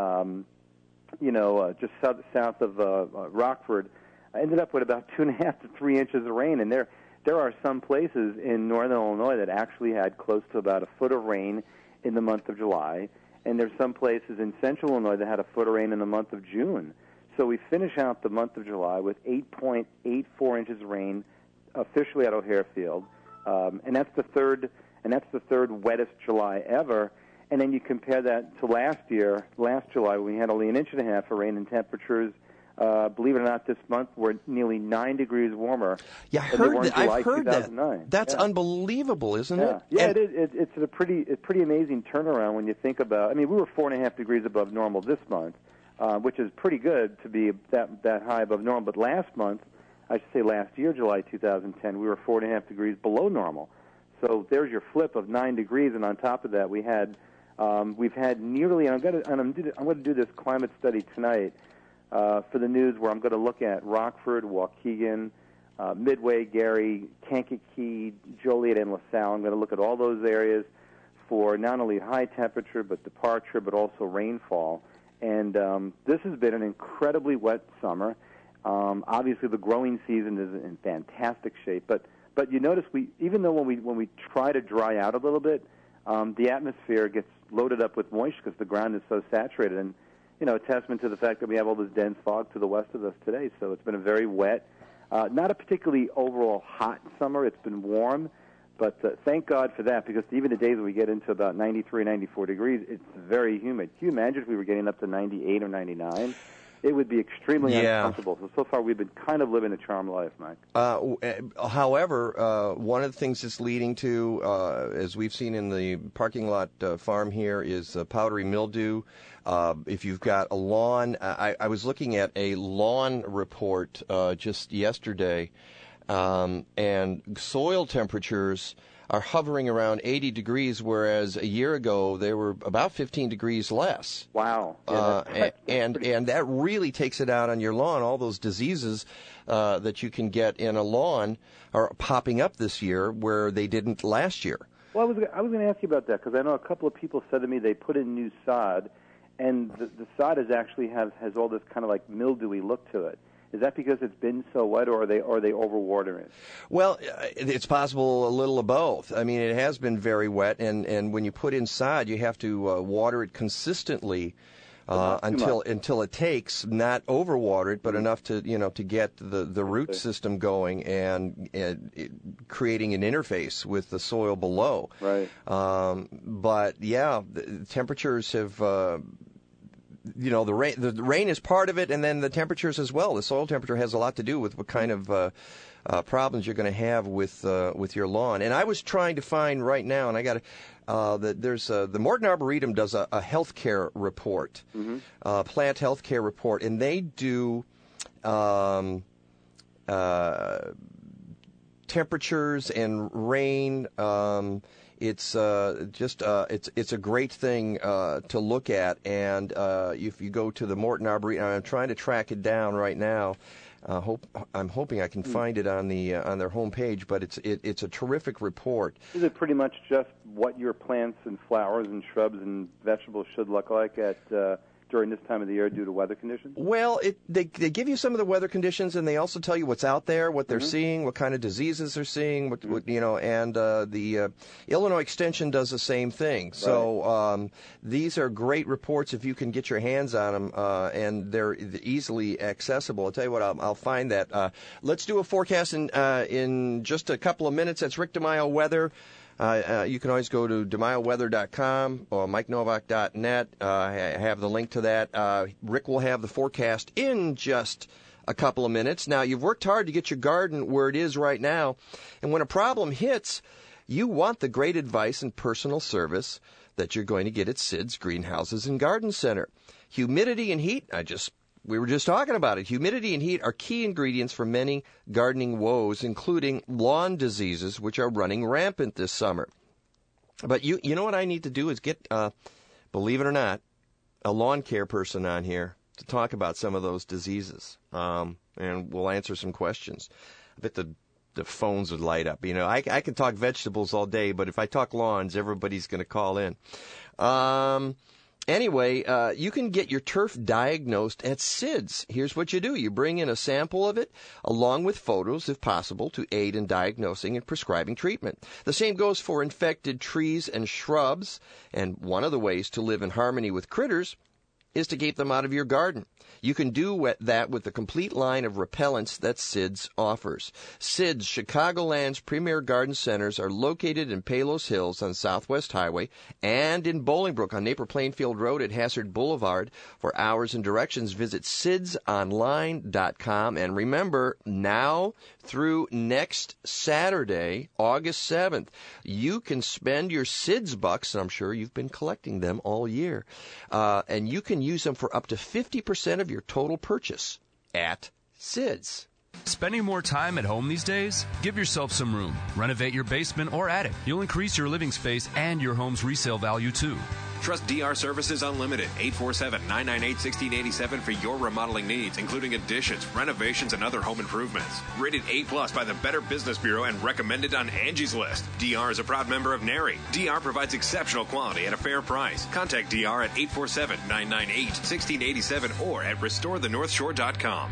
just south of Rockford, ended up with about 2.5 to 3 inches of rain. And there are some places in northern Illinois that actually had close to about a foot of rain in the month of July. And there's some places in central Illinois that had a foot of rain in the month of June. So we finish out the month of July with 8.84 inches of rain officially at O'Hare Field, and that's the third wettest July ever. And then you compare that to last July, when we had only 1.5 inches of rain, and temperatures, believe it or not, this month were nearly 9 degrees warmer. Yeah, I've heard that. That's unbelievable, isn't it? Yeah, it is. It's a pretty amazing turnaround when you think about. I mean, we were 4.5 degrees above normal this month, which is pretty good to be that high above normal. But last year, July 2010, we were 4.5 degrees below normal. So there's your flip of 9 degrees, and on top of that, we've had nearly. I'm going to do this climate study tonight for the news, where I'm going to look at Rockford, Waukegan, Midway, Gary, Kankakee, Joliet, and LaSalle. I'm going to look at all those areas for not only high temperature but departure, but also rainfall. And this has been an incredibly wet summer. Obviously, the growing season is in fantastic shape. But you notice even though when we try to dry out a little bit, the atmosphere gets loaded up with moisture because the ground is so saturated. And a testament to the fact that we have all this dense fog to the west of us today. So it's been a very wet, not a particularly overall hot summer. It's been warm, but thank God for that, because even the days when we get into about 93, 94 degrees, it's very humid. Can you imagine if we were getting up to 98 or 99? It would be extremely uncomfortable. So far we've been kind of living a charmed life, Mike. However, one of the things it's leading to, as we've seen in the parking lot farm here, is powdery mildew. If you've got a lawn, I was looking at a lawn report just yesterday, and soil temperatures are hovering around 80 degrees, whereas a year ago they were about 15 degrees less. Wow. And that really takes it out on your lawn. All those diseases that you can get in a lawn are popping up this year where they didn't last year. Well, I was going to ask you about that, because I know a couple of people said to me they put in new sod, and the sod has all this kind of like mildewy look to it. Is that because it's been so wet, or are they overwatering it? Well, it's possible a little of both. I mean, it has been very wet, and when you put in sod, you have to water it consistently until it takes, not overwater it, but enough to get the root system going and creating an interface with the soil below. Right. But yeah, the temperatures have. The rain is part of it, and then the temperatures as well. The soil temperature has a lot to do with what kind of problems you're going to have with your lawn. And I was trying to find right now, and I got there's the Morton Arboretum does a healthcare report, plant healthcare report, and they do temperatures and rain. It's it's a great thing to look at, and if you go to the Morton Arboretum, I'm trying to track it down right now. I'm hoping I can find it on their homepage, but it's a terrific report. Is it pretty much just what your plants and flowers and shrubs and vegetables should look like during this time of the year due to weather conditions? Well, they give you some of the weather conditions, and they also tell you what's out there, what they're seeing, what kind of diseases they're seeing, and the Illinois Extension does the same thing. Right. So these are great reports if you can get your hands on them, and they're easily accessible. I'll tell you what, I'll find that. Let's do a forecast in just a couple of minutes. That's Rick DeMaio Weather. You can always go to DeMaioWeather.com or MikeNovak.net. I have the link to that. Rick will have the forecast in just a couple of minutes. Now, you've worked hard to get your garden where it is right now, and when a problem hits, you want the great advice and personal service that you're going to get at Sid's Greenhouses and Garden Center. Humidity and heat, we were just talking about it. Humidity and heat are key ingredients for many gardening woes, including lawn diseases, which are running rampant this summer. But you know what I need to do is get, believe it or not, a lawn care person on here to talk about some of those diseases, and we'll answer some questions. I bet the phones would light up. I can talk vegetables all day, but if I talk lawns, everybody's going to call in. Anyway, you can get your turf diagnosed at SIDS. Here's what you do. You bring in a sample of it, along with photos, if possible, to aid in diagnosing and prescribing treatment. The same goes for infected trees and shrubs, and one of the ways to live in harmony with critters is to keep them out of your garden. You can do that with the complete line of repellents that SIDS offers. SIDS, Chicagoland's premier garden centers, are located in Palos Hills on Southwest Highway and in Bolingbrook on Napier Plainfield Road at Hassard Boulevard. For hours and directions, visit sidsonline.com. And remember, now through next Saturday, August 7th, you can spend your SIDS bucks, and I'm sure you've been collecting them all year, and you can use them for up to 50% of your total purchase at SIDS. Spending more time at home these days? Give yourself some room. Renovate your basement or attic. You'll increase your living space and your home's resale value too. Trust DR Services Unlimited, 847-998-1687 for your remodeling needs, including additions, renovations, and other home improvements. Rated A+ by the Better Business Bureau and recommended on Angie's List. DR is a proud member of NARI. DR provides exceptional quality at a fair price. Contact DR at 847-998-1687 or at restorethenorthshore.com.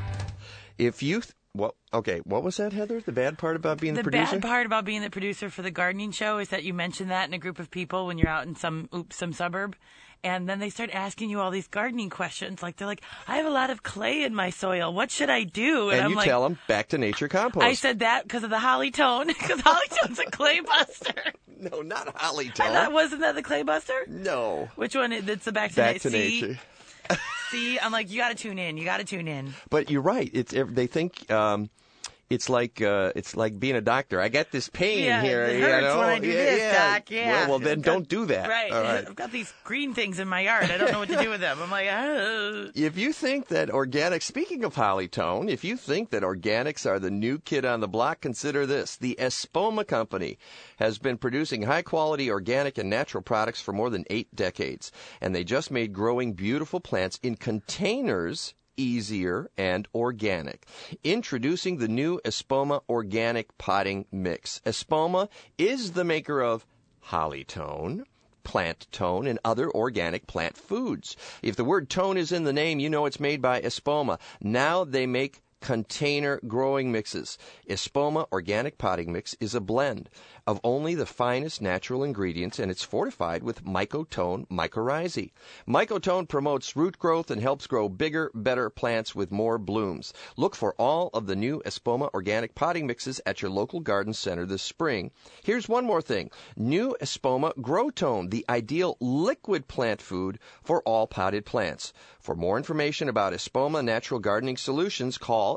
What was that, Heather? The bad part about being the producer? The bad part about being the producer for the gardening show is that you mention that in a group of people when you're out in some suburb, and then they start asking you all these gardening questions. Like, they're like, I have a lot of clay in my soil. What should I do? And I'm you like, tell them, back to nature compost. I said that because of the holly tone, because holly tone's a clay buster. No, not holly tone. Wasn't that the clay buster? No. Which one? That's the back to nature. See, I'm like, you got to tune in. But you're right. They think it's like being a doctor. I got this pain here. It hurts when I do this, Doc. Yeah. Well, then don't do that. Right. All right. I've got these green things in my yard. I don't know what to do with them. I'm like, If you think that organics, speaking of holly tone, if you think that organics are the new kid on the block, consider this. The Espoma Company has been producing high-quality organic and natural products for more than 8 decades, and they just made growing beautiful plants in containers easier and organic. Introducing the new Espoma Organic Potting Mix. Espoma is the maker of holly tone, plant tone, and other organic plant foods. If the word tone is in the name, you know it's made by Espoma. Now they make container growing mixes. Espoma Organic Potting Mix is a blend of only the finest natural ingredients, and it's fortified with Mycotone mycorrhizae. Mycotone promotes root growth and helps grow bigger, better plants with more blooms. Look for all of the new Espoma Organic Potting Mixes at your local garden center this spring. Here's one more thing. New Espoma Growtone, the ideal liquid plant food for all potted plants. For more information about Espoma Natural Gardening Solutions, call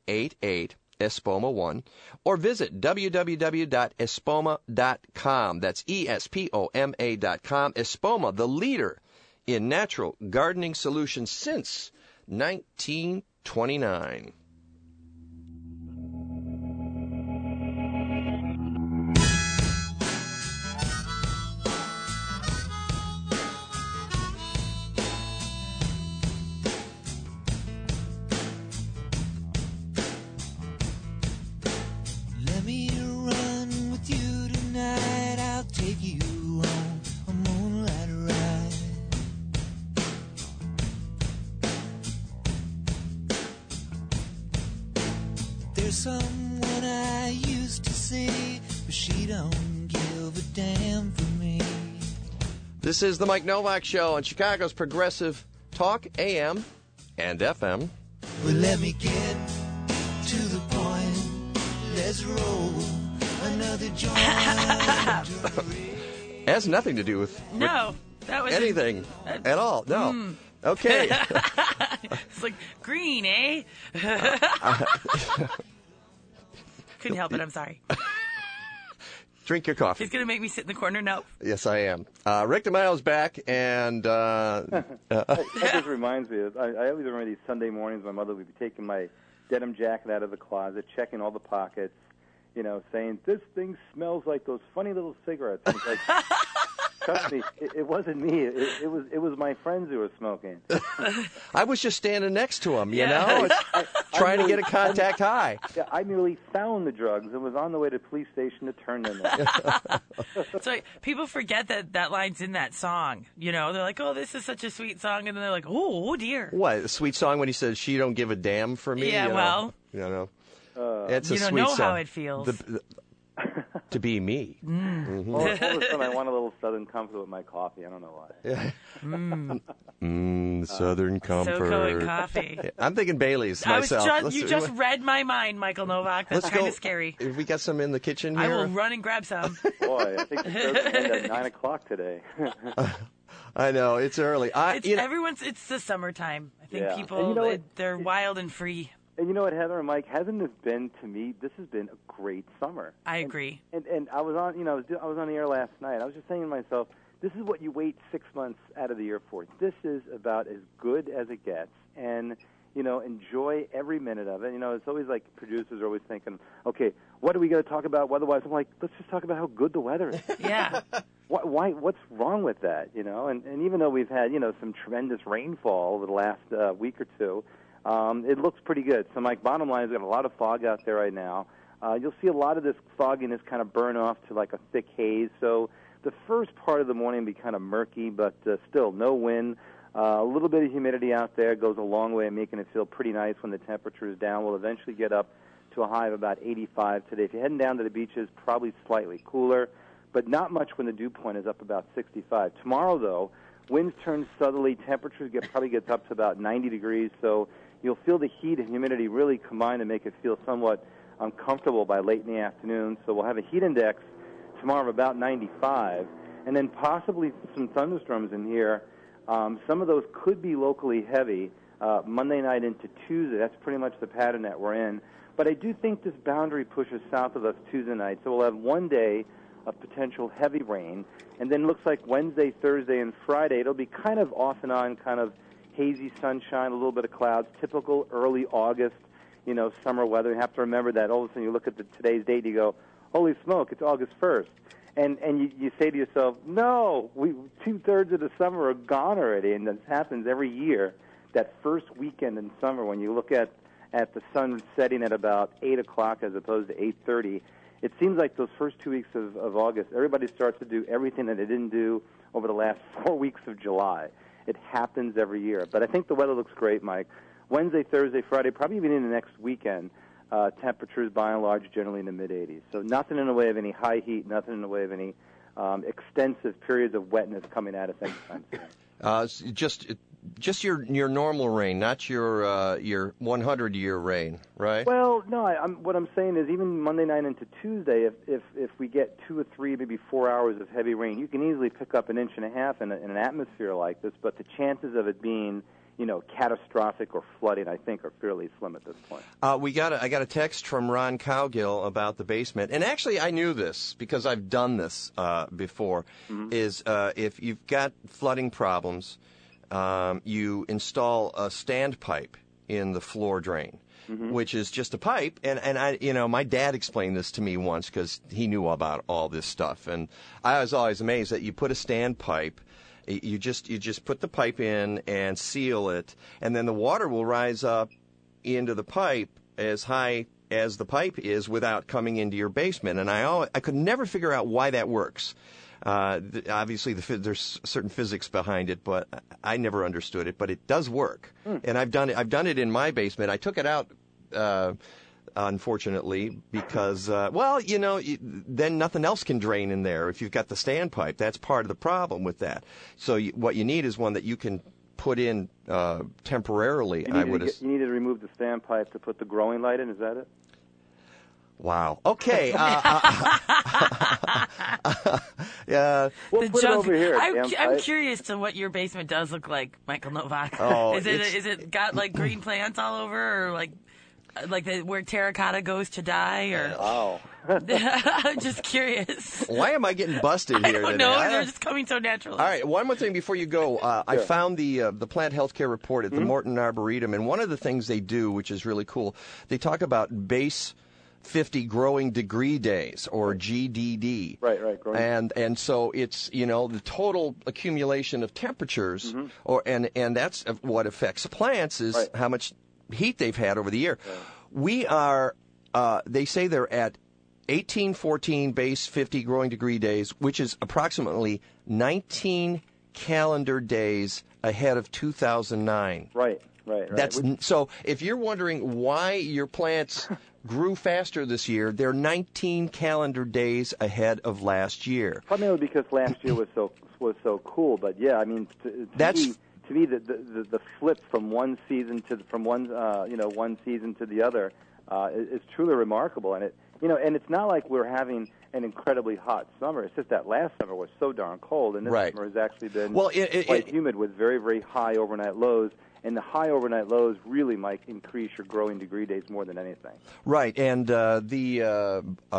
888-ESPOMA1 or visit www.espoma.com. That's ESPOMA.com. Espoma, the leader in natural gardening solutions since 1929. Someone I used to see, but she don't give a damn for me. This is the Mike Novak Show on Chicago's Progressive Talk AM and FM. Well, let me get to the point. Let's roll another joint. It has nothing to do with anything at all. No. Okay. It's like green, eh? Couldn't help it. I'm sorry. Drink your coffee. He's going to make me sit in the corner now. Yes, I am. Rick DeMaio's back, and... that just reminds me. I always remember these Sunday mornings my mother would be taking my denim jacket out of the closet, checking all the pockets, saying, this thing smells like those funny little cigarettes. And it's like, Trust me, it wasn't me. It was my friends who were smoking. I was just standing next to him, you know, trying to get a contact high. Yeah, I merely found the drugs and was on the way to the police station to turn them in. So people forget that line's in that song. You know, they're like, "Oh, this is such a sweet song," and then they're like, "Oh dear." What, a sweet song when he says, "She don't give a damn for me"? Yeah, you know. It's you a don't sweet know song. how it feels. To be me. Mm. All of a sudden, I want a little Southern Comfort with my coffee. I don't know why. Southern Comfort. SoCo and coffee. I'm thinking Bailey's myself. You just read my mind, Michael Novak. That's kind of scary. If we got some in the kitchen here. I will run and grab some. Boy, I think the show's going to end at 9 o'clock today. I know, it's early. It's the summertime. I think people, they're wild and free. And you know what, Heather and Mike, hasn't this been, to me, this has been a great summer. I agree. And I was on, I was on the air last night. I was just saying to myself, this is what you wait 6 months out of the year for. This is about as good as it gets. And, enjoy every minute of it. It's always like producers are always thinking, okay, what are we going to talk about weather-wise? I'm like, let's just talk about how good the weather is. Yeah. What's wrong with that, And even though we've had, some tremendous rainfall over the last week or two, it looks pretty good. So, Mike, bottom line is we've got a lot of fog out there right now. You'll see a lot of this fogginess kind of burn off to like a thick haze. So the first part of the morning will be kind of murky, but still no wind. A little bit of humidity out there goes a long way in making it feel pretty nice when the temperature is down. We'll eventually get up to a high of about 85 today. If you're heading down to the beaches, probably slightly cooler, but not much when the dew point is up about 65. Tomorrow, though, winds turn southerly. Temperatures probably gets up to about 90 degrees, so you'll feel the heat and humidity really combine to make it feel somewhat uncomfortable by late in the afternoon. So we'll have a heat index tomorrow of about 95, and then possibly some thunderstorms in here. Some of those could be locally heavy Monday night into Tuesday. That's pretty much the pattern that we're in. But I do think this boundary pushes south of us Tuesday night. So we'll have one day of potential heavy rain, and then it looks like Wednesday, Thursday, and Friday, it'll be kind of off and on, kind of hazy sunshine, a little bit of clouds, typical early August, summer weather. You have to remember that all of a sudden you look at today's date and you go, holy smoke, it's August 1st. And you say to yourself, no, 2/3 of the summer are gone already, and this happens every year, that first weekend in summer when you look at the sun setting at about 8 o'clock as opposed to 8:30. It seems like those first 2 weeks of August, everybody starts to do everything that they didn't do over the last 4 weeks of July. It happens every year. But I think the weather looks great, Mike. Wednesday, Thursday, Friday, probably even in the next weekend, temperatures by and large generally in the mid-80s. So nothing in the way of any high heat, nothing in the way of any extensive periods of wetness coming at us anytime soon. Just your normal rain, not your 100-year rain, right? Well, no. What I'm saying is, even Monday night into Tuesday, if we get 2 or 3, maybe 4 hours of heavy rain, you can easily pick up 1.5 inches in an atmosphere like this. But the chances of it being, catastrophic or flooding, I think, are fairly slim at this point. I got a text from Ron Cowgill about the basement, and actually I knew this because I've done this before. Mm-hmm. Is if you've got flooding problems, you install a standpipe in the floor drain, mm-hmm. which is just a pipe. And I, my dad explained this to me once because he knew about all this stuff. And I was always amazed that you put a standpipe, you just put the pipe in and seal it, and then the water will rise up into the pipe as high as the pipe is without coming into your basement. And I could never figure out why that works. Obviously, there's certain physics behind it, but I never understood it. But it does work, and I've done it. I've done it in my basement. I took it out, unfortunately, because then nothing else can drain in there if you've got the standpipe. That's part of the problem with that. So what you need is one that you can put in temporarily. You need to remove the standpipe to put the growing light in. Is that it? Wow. Okay. We'll put it over here. I'm curious to what your basement does look like, Michael Novak. Oh, is it got like green plants all over, or like where terracotta goes to die, or? Oh. I'm just curious. Why am I getting busted here today? I don't know. They're just coming so naturally. All right. One more thing before you go. I found the plant healthcare report at the Morton Arboretum, and one of the things they do, which is really cool, they talk about base 50 growing degree days, or GDD. Right. Growing. And so it's, the total accumulation of temperatures, and that's what affects the plants is how much heat they've had over the year. Right. We are, they say they're at 1814 base 50 growing degree days, which is approximately 19 calendar days ahead of 2009. Right. So if you're wondering why your plants grew faster this year, they're 19 calendar days ahead of last year. Probably because last year was so cool. But yeah, I mean, to me, the flip from one season to one season to the other is truly remarkable. And and it's not like we're having an incredibly hot summer. It's just that last summer was so darn cold, and this summer has actually been quite humid with very, very high overnight lows. And the high overnight lows really might increase your growing degree days more than anything. Right, and the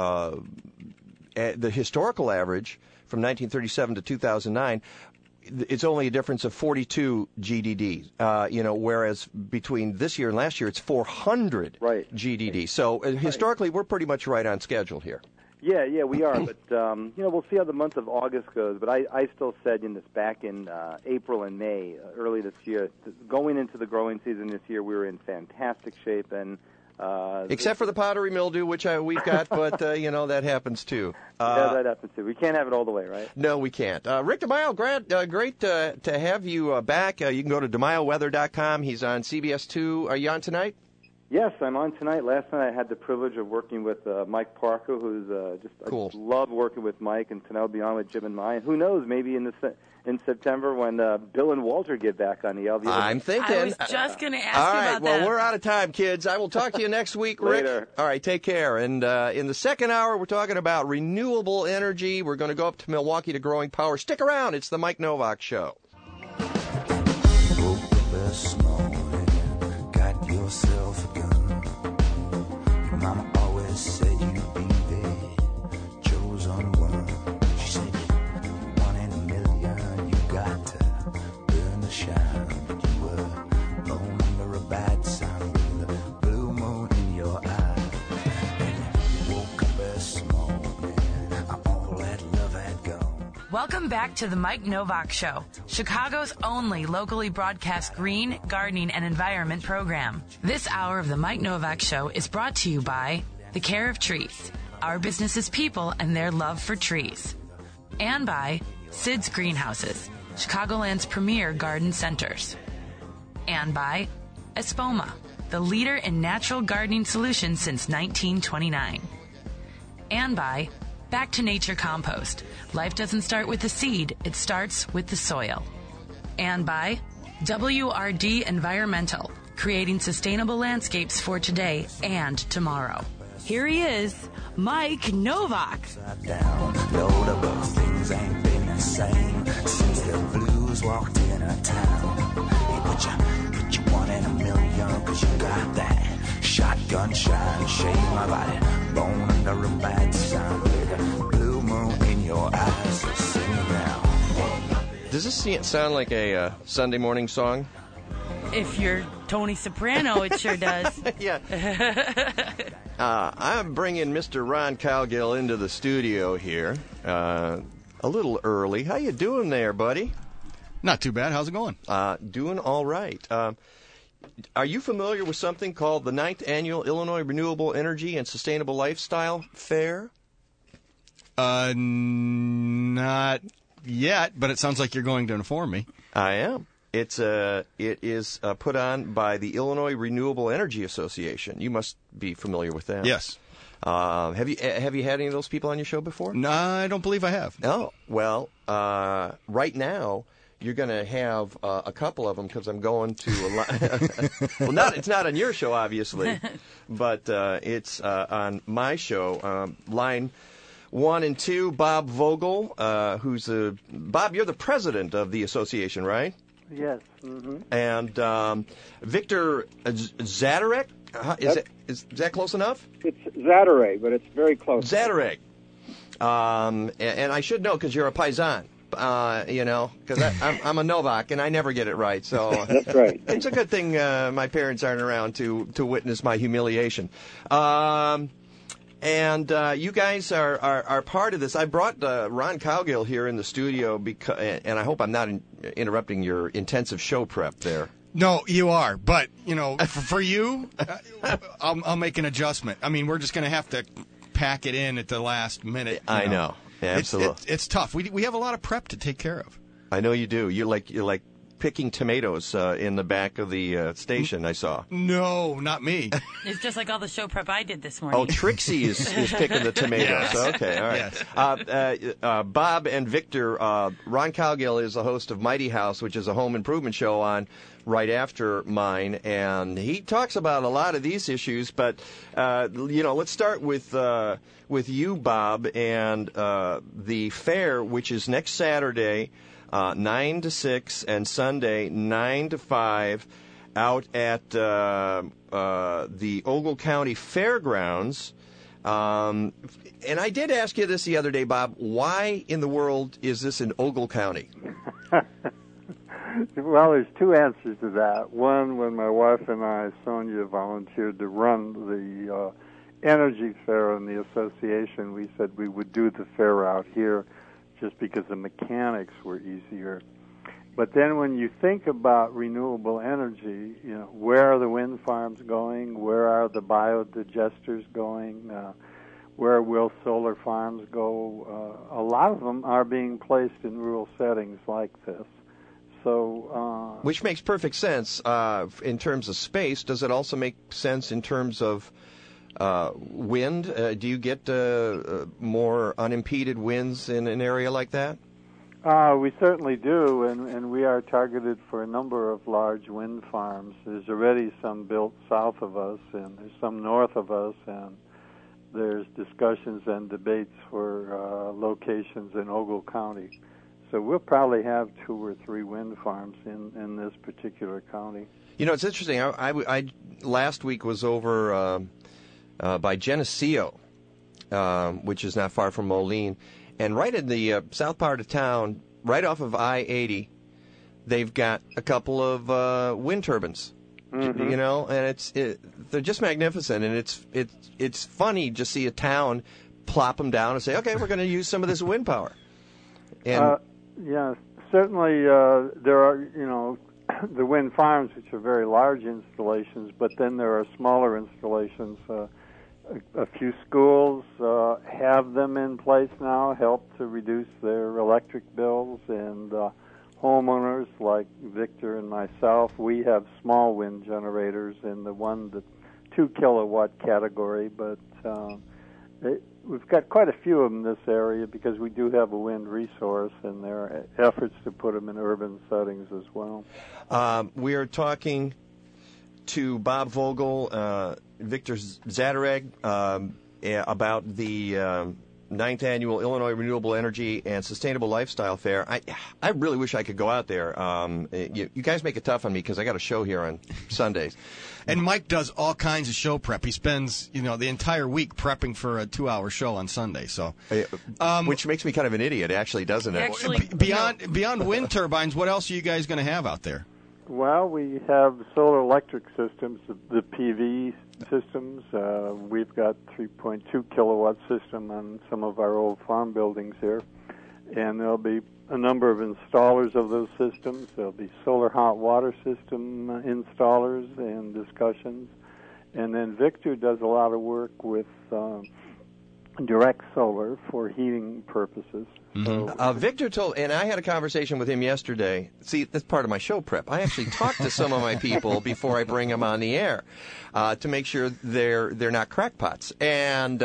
historical average from 1937 to 2009, it's only a difference of 42 GDD. Whereas between this year and last year, it's 400 GDD. So historically, we're pretty much right on schedule here. Yeah, we are. But we'll see how the month of August goes. But I still said back in April and May, early this year, going into the growing season this year, we were in fantastic shape. And except for the powdery mildew, which we've got, but that happens too. Yeah, that happens too. We can't have it all the way, right? No, we can't. Rick DeMaio, great to have you back. You can go to DeMaioWeather.com. He's on CBS 2. Are you on tonight? Yes, I'm on tonight. Last night I had the privilege of working with Mike Parker, who's cool. I love working with Mike, and tonight I'll be on with Jim and Mine. Who knows? Maybe in September when Bill and Walter get back on the LV. I'm thinking. I was just going to ask you about that. All right, well, we're out of time, kids. I will talk to you next week, Rick. Later. All right, take care. And in the second hour, we're talking about renewable energy. We're going to go up to Milwaukee to Growing Power. Stick around. It's the Mike Novak Show. Got yourself a gun. Mama always said you'd be the chosen one. She said, 1 in a million, you got to burn the shine. But you were born under a bad sign with a blue moon in your eye. And you woke up this morning, all that love had gone. Welcome back to the Mike Novak Show, Chicago's only locally broadcast green, gardening, and environment program. This hour of the Mike Novak Show is brought to you by The Care of Trees, our business's people and their love for trees. And by Sid's Greenhouses, Chicagoland's premier garden centers. And by Espoma, the leader in natural gardening solutions since 1929. And by Back to Nature Compost. Life doesn't start with the seed, it starts with the soil. And by WRD Environmental, creating sustainable landscapes for today and tomorrow. Here he is, Mike Novak. Down, load of things ain't been the same since the blues walked in a town. Hey, put you 1 in a million, 'cause you got that shotgun shine, shave my body, bone under a bad sign with a blue moon in your eyes. So sing around. Does this sound like a Sunday morning song? If you're Tony Soprano, it sure does. Yeah. I'm bringing Mr. Ron Cowgill into the studio here a little early. How you doing there, buddy? Not too bad. How's it going? Doing all right. Are you familiar with something called the 9th Annual Illinois Renewable Energy and Sustainable Lifestyle Fair? Not yet, but it sounds like you're going to inform me. I am. It is put on by the Illinois Renewable Energy Association. You must be familiar with that. Yes. Have you had any of those people on your show before? No, I don't believe I have. Oh, well, right now you're going to have a couple of them because I'm going to well, it's not on your show, obviously, but it's on my show. Line 1 and 2, Bob Vogel, Bob, you're the president of the association, right? Yes. Mm-hmm. And Victor Zadarek, is that close enough? It's Zadarek, but it's very close. Zadarek. And I should know because you're a Paisan. Because I'm a Novak and I never get it right. So that's right. It's a good thing my parents aren't around to witness my humiliation. And you guys are part of this. I brought Ron Cowgill here in the studio, and I hope I'm not interrupting your intensive show prep there. No, you are. But, for you, I'll make an adjustment. I mean, we're just going to have to pack it in at the last minute. I know. Yeah, absolutely. It's tough. We have a lot of prep to take care of. I know you do. You're like picking tomatoes in the back of the station, I saw. No, not me. It's just like all the show prep I did this morning. Oh, Trixie is picking the tomatoes. Yes. Okay, all right. Yes. Bob and Victor, Ron Cowgill is the host of Mighty House, which is a home improvement show on right after mine, and he talks about a lot of these issues, but, let's start with you, Bob, and the fair, which is next Saturday, 9 to 6, and Sunday, 9 to 5, out at the Ogle County Fairgrounds. And I did ask you this the other day, Bob. Why in the world is this in Ogle County? Well, there's two answers to that. One, when my wife and I, Sonia, volunteered to run the energy fair in the association, we said we would do the fair out here just because the mechanics were easier. But then when you think about renewable energy, where are the wind farms going? Where are the biodigesters going? Where will solar farms go? A lot of them are being placed in rural settings like this. So, which makes perfect sense in terms of space. Does it also make sense in terms of wind? Do you get more unimpeded winds in an area like that? We certainly do, and we are targeted for a number of large wind farms. There's already some built south of us, and there's some north of us, and there's discussions and debates for locations in Ogle County. So we'll probably have 2 or 3 wind farms in this particular county. It's interesting. I last week was over by Geneseo, which is not far from Moline, and right in the south part of town, right off of I-80, they've got a couple of wind turbines. Mm-hmm. And they're just magnificent, and it's funny to see a town plop them down and say, okay, we're going to use some of this wind power. And yeah, certainly there are, the wind farms, which are very large installations, but then there are smaller installations. A few schools have them in place now, help to reduce their electric bills, and homeowners like Victor and myself, we have small wind generators in the 1 to 2 kilowatt category, but we've got quite a few of them in this area because we do have a wind resource, and there are efforts to put them in urban settings as well. We are talking to Bob Vogel, Victor Zadereg, about the 9th Annual Illinois Renewable Energy and Sustainable Lifestyle Fair. I really wish I could go out there. You guys make it tough on me because I got a show here on Sundays. And Mike does all kinds of show prep. He spends, the entire week prepping for a 2-hour show on Sunday. So, which makes me kind of an idiot, actually, doesn't it? Actually, beyond wind turbines, what else are you guys going to have out there? Well, we have solar electric systems, the PV systems. We've got 3.2 kilowatt system on some of our old farm buildings here, and there'll be a number of installers of those systems. There'll be solar hot water system installers and discussions, and then Victor does a lot of work with direct solar for heating purposes. Mm-hmm. So, Victor told, and I had a conversation with him yesterday. See, that's part of my show prep. I actually talk to some of my people before I bring them on the air to make sure they're not crackpots. And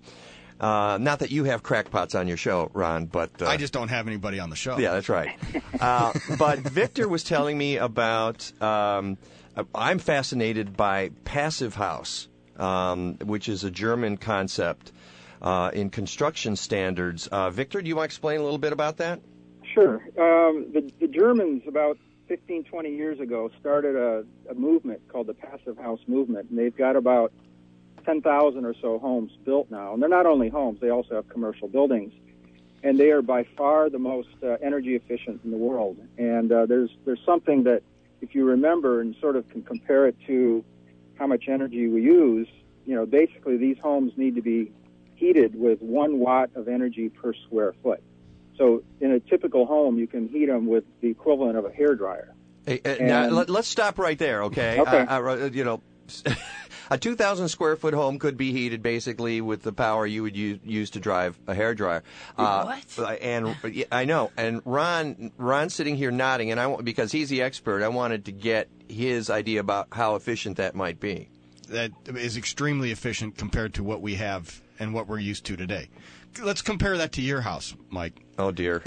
not that you have crackpots on your show, Ron, but I just don't have anybody on the show. Yeah, that's right. But Victor was telling me about. I'm fascinated by Passive House, which is a German concept. In construction standards. Victor, do you want to explain a little bit about that? Sure. The Germans, about 15, 20 years ago, started a movement called the Passive House Movement, and they've got about 10,000 or so homes built now. And they're not only homes, they also have commercial buildings. And they are by far the most energy efficient in the world. And there's something that, if you remember and sort of can compare it to how much energy we use, basically these homes need to be heated with 1 watt of energy per square foot. So in a typical home, you can heat them with the equivalent of a hairdryer. Hey, now, let's stop right there, okay? Okay. A 2,000 square foot home could be heated basically with the power you would use to drive a hairdryer. What? And I know. And Ron's sitting here nodding, and because he's the expert, I wanted to get his idea about how efficient that might be. That is extremely efficient compared to what we have and what we're used to today. Let's compare that to your house, Mike. Oh dear.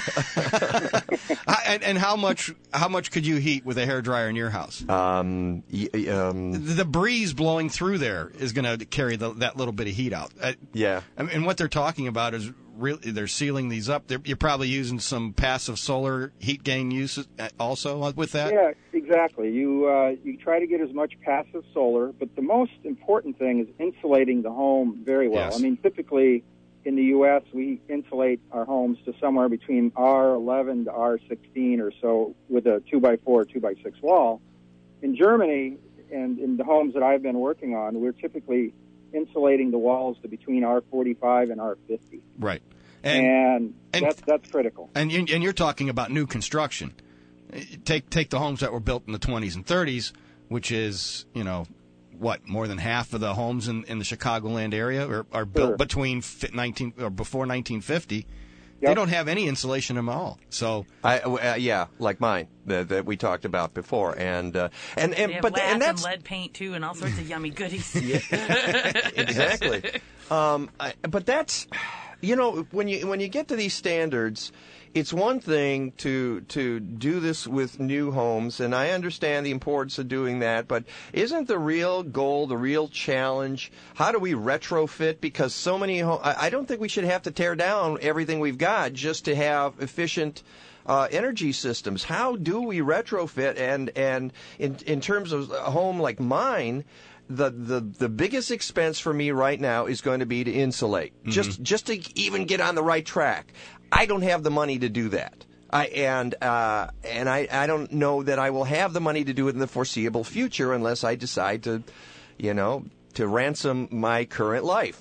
And how much could you heat with a hairdryer in your house? The breeze blowing through there is going to carry that little bit of heat out. Yeah. And what they're talking about is really they're sealing these up. You're probably using some passive solar heat gain use also with that. Yeah, exactly. You try to get as much passive solar, but the most important thing is insulating the home very well. Yes. I mean, typically in the U.S., we insulate our homes to somewhere between R11 to R16 or so with a 2x4 or 2x6 wall. In Germany and in the homes that I've been working on, we're typically insulating the walls to between R45 and R50. Right. And that's critical. And you're talking about new construction. Take the homes that were built in the 20s and 30s, which is, more than half of the homes in the Chicagoland area are built between before 1950. Yep. They don't have any insulation at all. So like mine that we talked about before, and lead paint too, and all sorts of yummy goodies. Exactly. But that's when you get to these standards. It's one thing to do this with new homes, and I understand the importance of doing that, but isn't the real goal, the real challenge, how do we retrofit? Because so many I don't think we should have to tear down everything we've got just to have efficient energy systems. How do we retrofit? And in terms of a home like mine, the biggest expense for me right now is going to be to insulate, just to even get on the right track. I don't have the money to do that. I don't know that I will have the money to do it in the foreseeable future unless I decide to ransom my current life.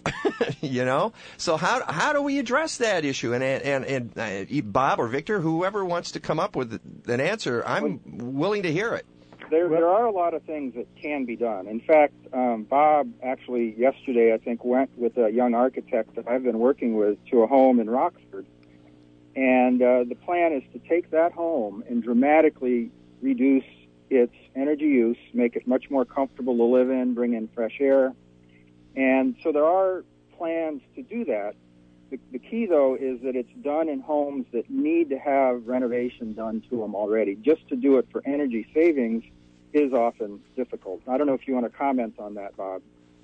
So how do we address that issue? And Bob or Victor, whoever wants to come up with an answer, I'm willing to hear it. There are a lot of things that can be done. In fact, Bob actually yesterday, I think, went with a young architect that I've been working with to a home in Roxford. And the plan is to take that home and dramatically reduce its energy use, make it much more comfortable to live in, bring in fresh air. And so there are plans to do that. The key, though, is that it's done in homes that need to have renovation done to them already. Just to do it for energy savings is often difficult. I don't know if you want to comment on that, Bob.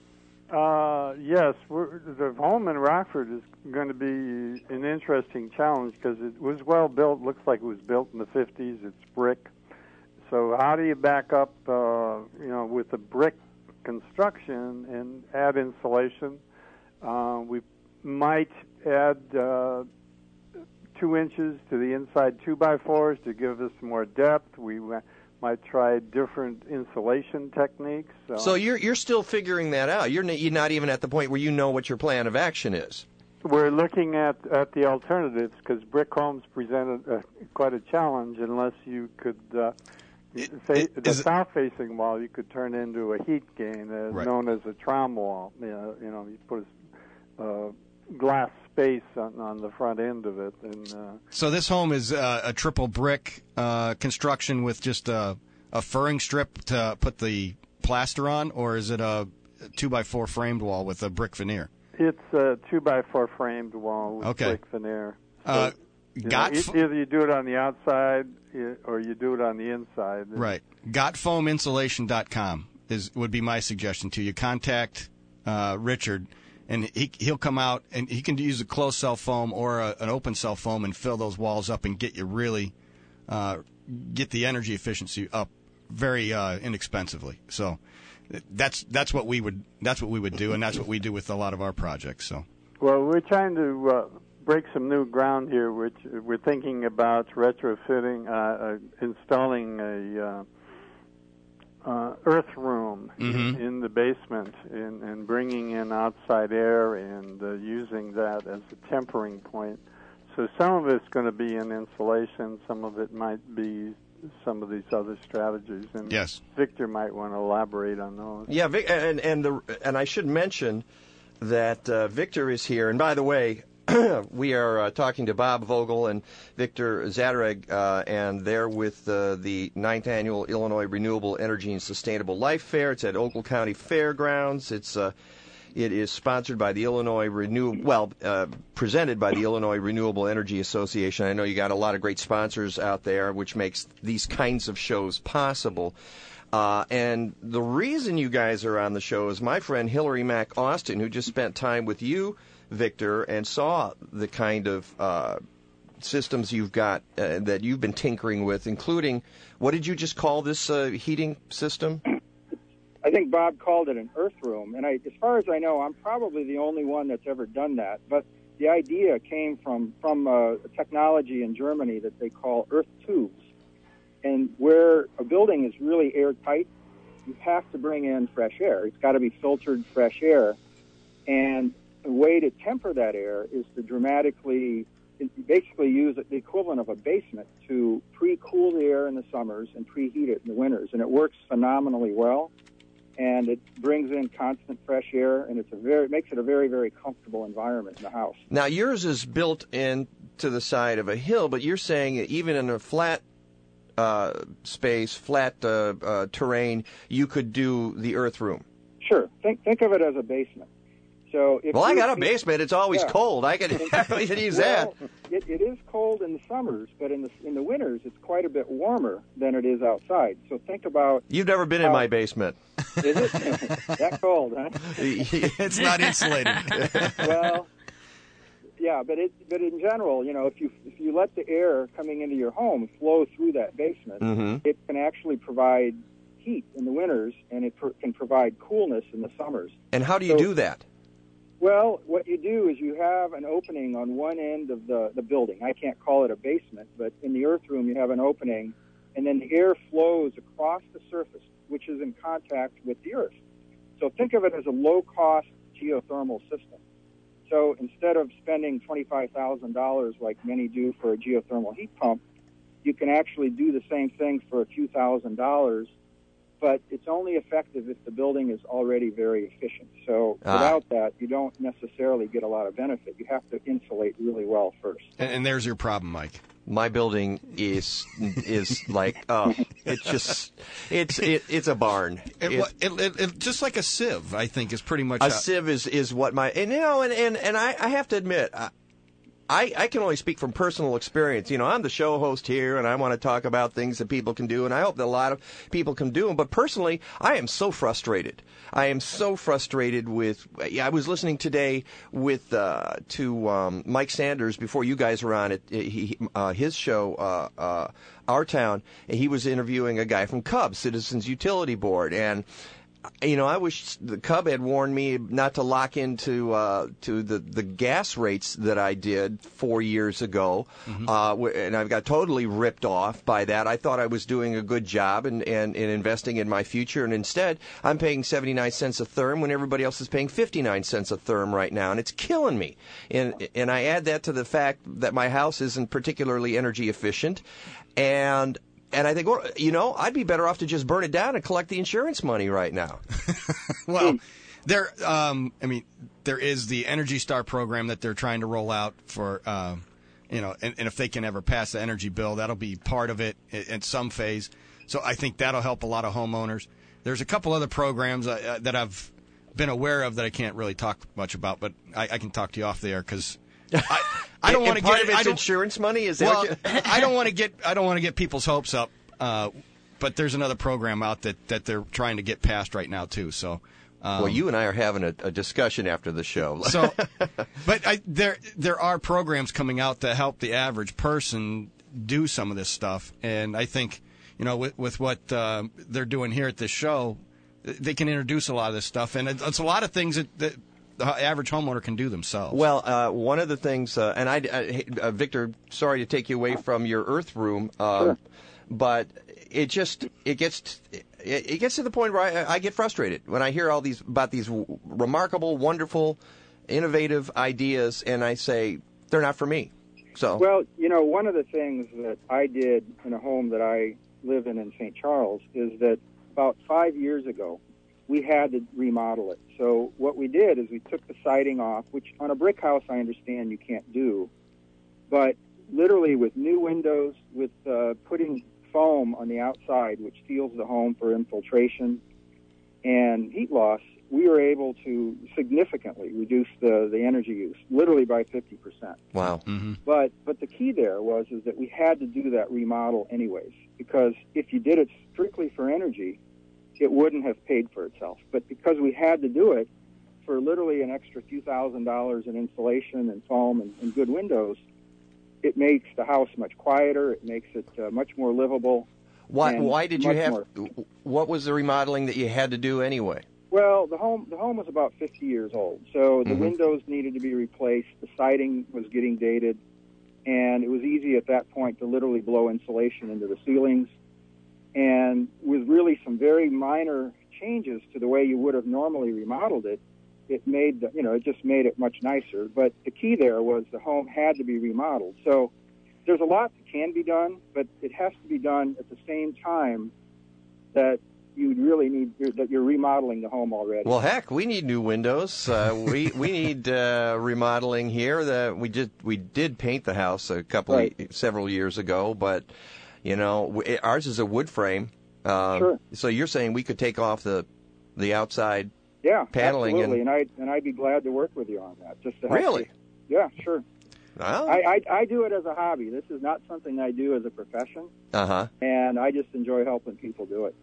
Yes, the home in Rockford is going to be an interesting challenge because it was well built. Looks like it was built in the 50s. It's brick. So how do you back up, with the brick construction and add insulation? We might add 2 inches to the inside 2x4s to give us more depth. We might try different insulation techniques. So you're still figuring that out. You're not even at the point where you know what your plan of action is. We're looking at the alternatives because brick homes present quite a challenge unless you could the south-facing wall you could turn into a heat gain known as a tram wall. You put a glass space on the front end of it. And so this home is a triple brick construction with just a furring strip to put the plaster on, or is it a 2x4 framed wall with a brick veneer? It's a 2x4 framed wall with brick veneer. So, either you do it on the outside or you do it on the inside. Right. GotFoamInsulation.com would be my suggestion to you. Contact Richard, and he'll come out, and he can use a closed cell foam or an open cell foam and fill those walls up and get you really get the energy efficiency up very inexpensively. So that's what we would do, and that's what we do with a lot of our projects. So well, we're trying to break some new ground here, which we're thinking about retrofitting, installing earth room in the basement and bringing in outside air and using that as a tempering point. So some of it's going to be in insulation, some of it might be some of these other strategies. And yes. Victor might want to elaborate on those. Yeah, and I should mention that Victor is here. And by the way, we are talking to Bob Vogel and Victor Zadereg, and they're with the 9th Annual Illinois Renewable Energy and Sustainable Life Fair. It's at Ogle County Fairgrounds. It is sponsored by the presented by the Illinois Renewable Energy Association. I know you got a lot of great sponsors out there, which makes these kinds of shows possible. And the reason you guys are on the show is my friend Hillary Mack Austin, who just spent time with you, Victor, and saw the kind of systems you've got that you've been tinkering with, including, what did you just call this heating system? I think Bob called it an earth room, and as far as I know, I'm probably the only one that's ever done that. But the idea came from a technology in Germany that they call earth tubes, and where a building is really airtight, you have to bring in fresh air. It's got to be filtered fresh air, and the way to temper that air is to basically use the equivalent of a basement to pre-cool the air in the summers and preheat it in the winters, and it works phenomenally well. And it brings in constant fresh air, and it makes it a very, very comfortable environment in the house. Now, yours is built into the side of a hill, but you're saying that even in a flat space, flat terrain, you could do the earth room. Sure. Think of it as a basement. So I got a basement. It's always cold. I can use that. It is cold in the summers, but in the winters, it's quite a bit warmer than it is outside. So think about... You've never been in my basement. Is it? That cold, huh? It's not insulated. Well, yeah, but in general, if you let the air coming into your home flow through that basement, it can actually provide heat in the winters, and it can provide coolness in the summers. And how do you do that? Well, what you do is you have an opening on one end of the building. I can't call it a basement, but in the earth room you have an opening, and then the air flows across the surface, which is in contact with the earth. So think of it as a low-cost geothermal system. So instead of spending $25,000 like many do for a geothermal heat pump, you can actually do the same thing for a few $1,000s, but it's only effective if the building is already very efficient. So without that, you don't necessarily get a lot of benefit. You have to insulate really well first. And there's your problem, Mike. My building is like it's a barn. It just like a sieve, I think, is pretty much a sieve is what my and I have to admit. I can only speak from personal experience. I'm the show host here, and I want to talk about things that people can do, and I hope that a lot of people can do them. But personally, I am so frustrated. I am so frustrated with. I was listening today to Mike Sanders before you guys were on it. His show, Our Town, and he was interviewing a guy from CUB, Citizens Utility Board, and. I wish the CUB had warned me not to lock into to the gas rates that I did 4 years ago, and I got totally ripped off by that. I thought I was doing a good job and investing in my future, and instead I'm paying 79 cents a therm when everybody else is paying 59 cents a therm right now, and it's killing me. And I add that to the fact that my house isn't particularly energy efficient, and I think, I'd be better off to just burn it down and collect the insurance money right now. Well, there is the Energy Star program that they're trying to roll out for, and if they can ever pass the energy bill, that'll be part of it in some phase. So I think that'll help a lot of homeowners. There's a couple other programs that I've been aware of that I can't really talk much about, but I can talk to you off the air because. I don't want to get it's insurance money. Is that I don't want to get people's hopes up. But there's another program out that they're trying to get passed right now too. So, well, you and I are having a discussion after the show. So, but there are programs coming out to help the average person do some of this stuff, and I think with what they're doing here at this show, they can introduce a lot of this stuff, and it's a lot of things that the average homeowner can do themselves. Well, one of the things, and Victor, sorry to take you away from your earth room, sure. But it gets, it gets to the point where I get frustrated when I hear all these about these remarkable, wonderful, innovative ideas, and I say they're not for me. So, well, one of the things that I did in a home that I live in St. Charles is that about 5 years ago, we had to remodel it. So what we did is we took the siding off, which on a brick house I understand you can't do, but literally with new windows, with putting foam on the outside, which seals the home for infiltration and heat loss, we were able to significantly reduce the energy use, literally by 50%. Wow. Mm-hmm. But the key there is that we had to do that remodel anyways, because if you did it strictly for energy, it wouldn't have paid for itself. But because we had to do it for literally an extra few $1,000s in insulation and foam and good windows, it makes the house much quieter. It makes it much more livable. Why did you have? What was the remodeling that you had to do anyway? Well, the home was about 50 years old, so the windows needed to be replaced. The siding was getting dated, and it was easy at that point to literally blow insulation into the ceilings. And with really some very minor changes to the way you would have normally remodeled it, it made it just made it much nicer. But the key there was the home had to be remodeled. So there's a lot that can be done, but it has to be done at the same time that you really need that you're remodeling the home already. Well, heck, we need new windows. We need remodeling here. We did paint the house several years ago, but ours is a wood frame. Sure. So you're saying we could take off the outside paneling, absolutely, and I'd be glad to work with you on that. Just to help really? You. Yeah, sure. Well, I do it as a hobby. This is not something I do as a profession. And I just enjoy helping people do it.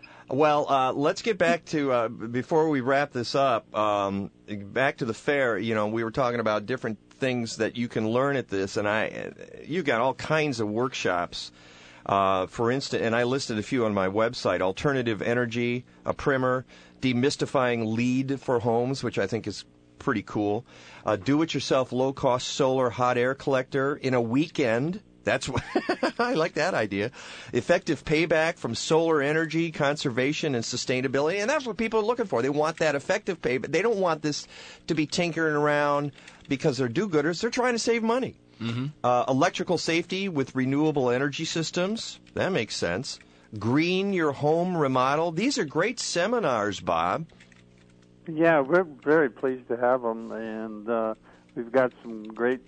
Well, let's get back to before we wrap this up. Back to the fair. We were talking about different things that you can learn at this, and you got all kinds of workshops. For instance, and I listed a few on my website: alternative energy, a primer, demystifying lead for homes, which I think is pretty cool. Do-it-yourself low-cost solar hot air collector in a weekend. That's what I like that idea. Effective payback from solar energy, conservation, and sustainability. And that's what people are looking for. They want that effective payback. They don't want this to be tinkering around because they're do-gooders. They're trying to save money. Mm-hmm. Electrical safety with renewable energy systems. That makes sense. Green your home remodel. These are great seminars, Bob. Yeah, we're very pleased to have them, and we've got some great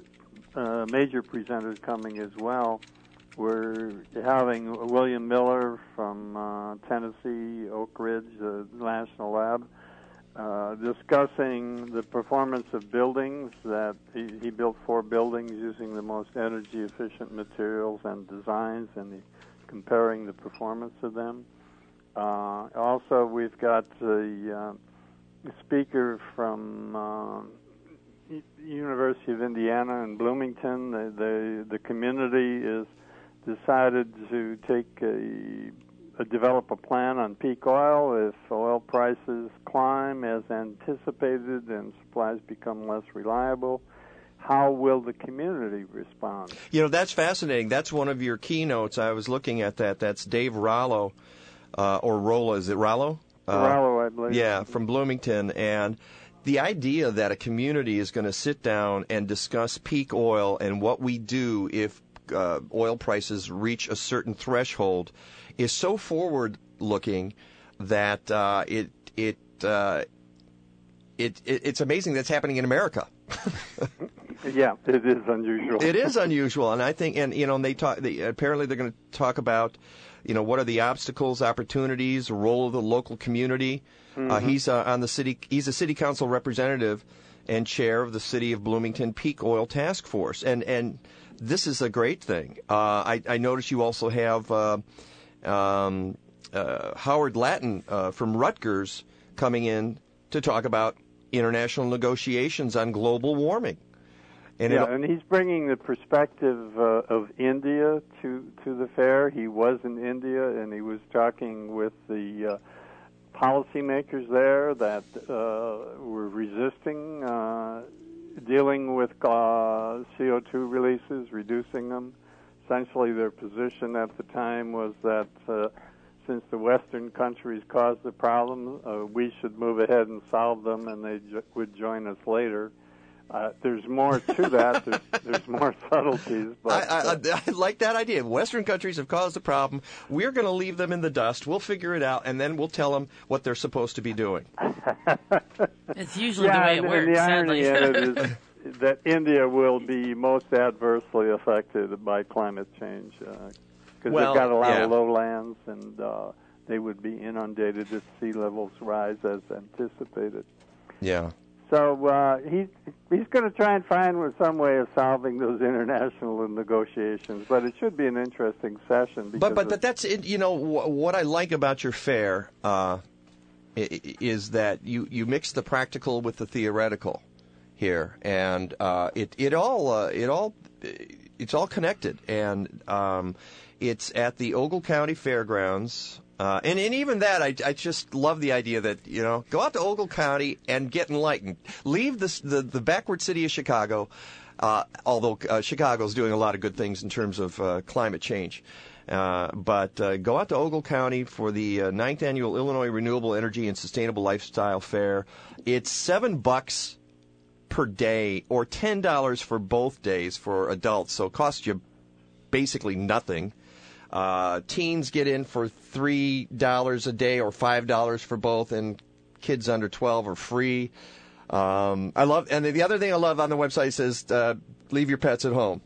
major presenters coming as well. We're having William Miller from Tennessee, Oak Ridge, the National Lab, discussing the performance of buildings. That he built 4 buildings using the most energy-efficient materials and designs, and comparing the performance of them. Also, we've got the speaker from University of Indiana in Bloomington. The community is decided to develop a plan on peak oil if oil prices climb as anticipated and supplies become less reliable. How will the community respond? That's fascinating. That's one of your keynotes. I was looking at that. That's Dave Rollo, or Rollo. Is it Rollo? Rollo, I believe. Yeah, from Bloomington. And the idea that a community is going to sit down and discuss peak oil and what we do if oil prices reach a certain threshold is so forward-looking that it's amazing that's happening in America. Yeah, it is unusual. It is unusual, and I think, apparently they're going to talk about, what are the obstacles, opportunities, the role of the local community. Mm-hmm. He's a city council representative and chair of the City of Bloomington Peak Oil Task Force, and this is a great thing. I notice you also have Howard Lattin from Rutgers coming in to talk about international negotiations on global warming. And he's bringing the perspective of India to the fair. He was in India, and he was talking with the policymakers there that were resisting dealing with CO2 releases, reducing them. Essentially, their position at the time was that since the Western countries caused the problem, we should move ahead and solve them, and they would join us later. There's more to that. There's more subtleties. But I like that idea. Western countries have caused the problem. We're going to leave them in the dust. We'll figure it out, and then we'll tell them what they're supposed to be doing. It's usually the way it works, and the sadly. irony in it is that India will be most adversely affected by climate change because they've got a lot of lowlands, and they would be inundated if sea levels rise as anticipated. Yeah. So he's going to try and find some way of solving those international negotiations, but it should be an interesting session. But that's it. You know what I like about your fair is that you mix the practical with the theoretical here, and it's all connected, and it's at the Ogle County Fairgrounds. And even that, I just love the idea that, go out to Ogle County and get enlightened. Leave the backward city of Chicago, although Chicago's doing a lot of good things in terms of climate change. But go out to Ogle County for the 9th Annual Illinois Renewable Energy and Sustainable Lifestyle Fair. It's $7 per day, or $10 for both days for adults, so it costs you basically nothing. Teens get in for $3 a day or $5 for both, and kids under 12 are free. And the other thing I love on the website says, leave your pets at home.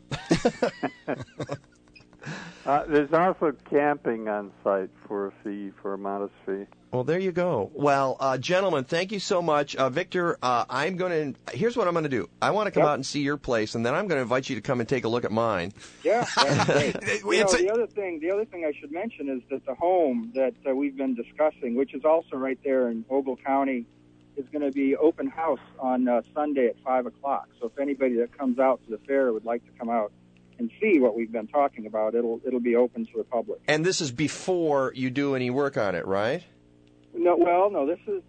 There's also camping on site for a modest fee. Well, there you go. Well, gentlemen, thank you so much. Victor, here's what I'm going to do. I want to come out and see your place, and then I'm going to invite you to come and take a look at mine. Yeah, that's great. The other thing I should mention is that the home that we've been discussing, which is also right there in Ogle County, is going to be open house on Sunday at 5 o'clock. So if anybody that comes out to the fair would like to come out and see what we've been talking about, it'll be open to the public. And this is before you do any work on it, right? No, this is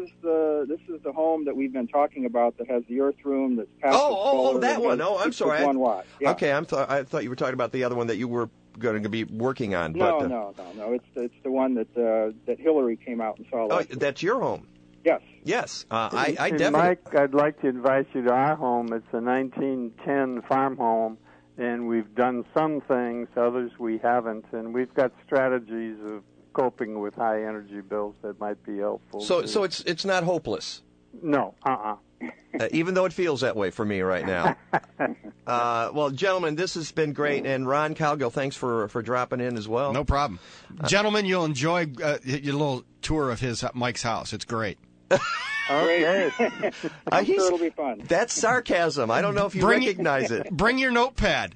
the home that we've been talking about that has the earth room that's passive solar. That one. Oh, I'm sorry. 1 watt. Yeah. Okay, I thought you were talking about the other one that you were going to be working on. No. It's the one that Hillary came out and saw last week. That's your home. Yes. I definitely. Mike, I'd like to invite you to our home. It's a 1910 farm home, and we've done some things, others we haven't, and we've got strategies of coping with high energy bills that might be helpful. So it's not hopeless. No. Even though it feels that way for me right now. Well, gentlemen, this has been great, and Ron Cowgill, thanks for dropping in as well. No problem. Gentlemen, you'll enjoy your little tour of Mike's house. It's great. Okay. I'm sure it'll be fun. That's sarcasm. I don't know if you recognize it. Bring your notepad.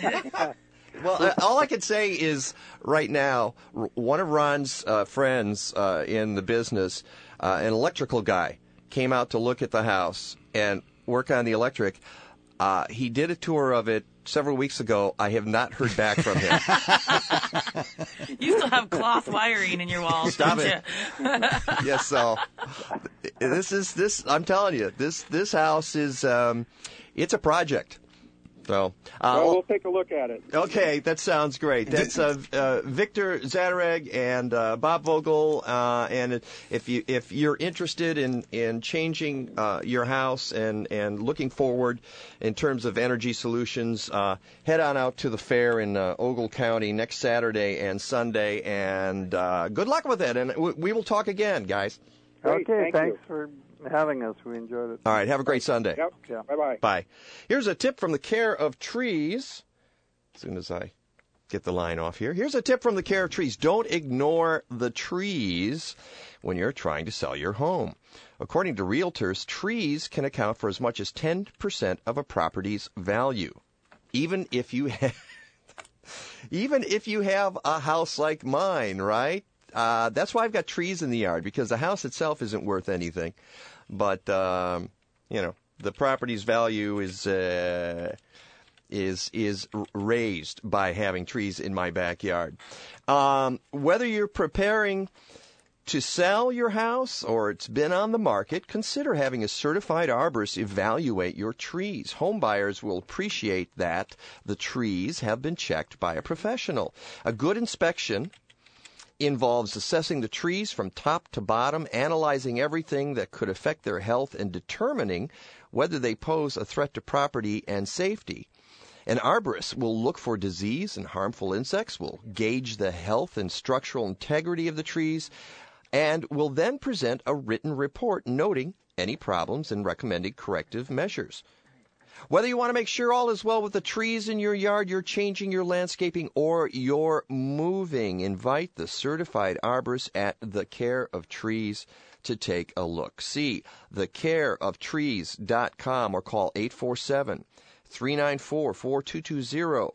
Well, all I can say is right now, one of Ron's friends in the business, an electrical guy, came out to look at the house and work on the electric. He did a tour of it several weeks ago. I have not heard back from him. You still have cloth wiring in your walls. Stop don't it. You? Yes, so this. I'm telling you, this house is it's a project. So we'll take a look at it. Okay, that sounds great. That's Victor Zadereg and Bob Vogel. And if you're interested in changing your house and looking forward in terms of energy solutions, head on out to the fair in Ogle County next Saturday and Sunday. And good luck with it. And we will talk again, guys. Great, okay, thanks you. for having us. We enjoyed it. All right, have a great Sunday. Yep. Yeah. Bye-bye. Bye. Here's a tip from the Care of Trees. As soon as I get the line off here. Here's a tip from the Care of Trees. Don't ignore the trees when you're trying to sell your home. According to realtors, trees can account for as much as 10% of a property's value. Even if you have a house like mine, right? That's why I've got trees in the yard, because the house itself isn't worth anything. But, the property's value is raised by having trees in my backyard. Whether you're preparing to sell your house or it's been on the market, consider having a certified arborist evaluate your trees. Home buyers will appreciate that the trees have been checked by a professional. A good inspection involves assessing the trees from top to bottom, analyzing everything that could affect their health, and determining whether they pose a threat to property and safety. An arborist will look for disease and harmful insects, will gauge the health and structural integrity of the trees, and will then present a written report noting any problems and recommending corrective measures. Whether you want to make sure all is well with the trees in your yard, you're changing your landscaping, or you're moving, invite the certified arborist at The Care of Trees to take a look. See thecareoftrees.com or call 847-394-4220.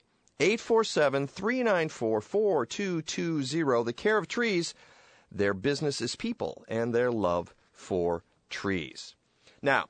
847-394-4220. The Care of Trees, their business is people and their love for trees. Now,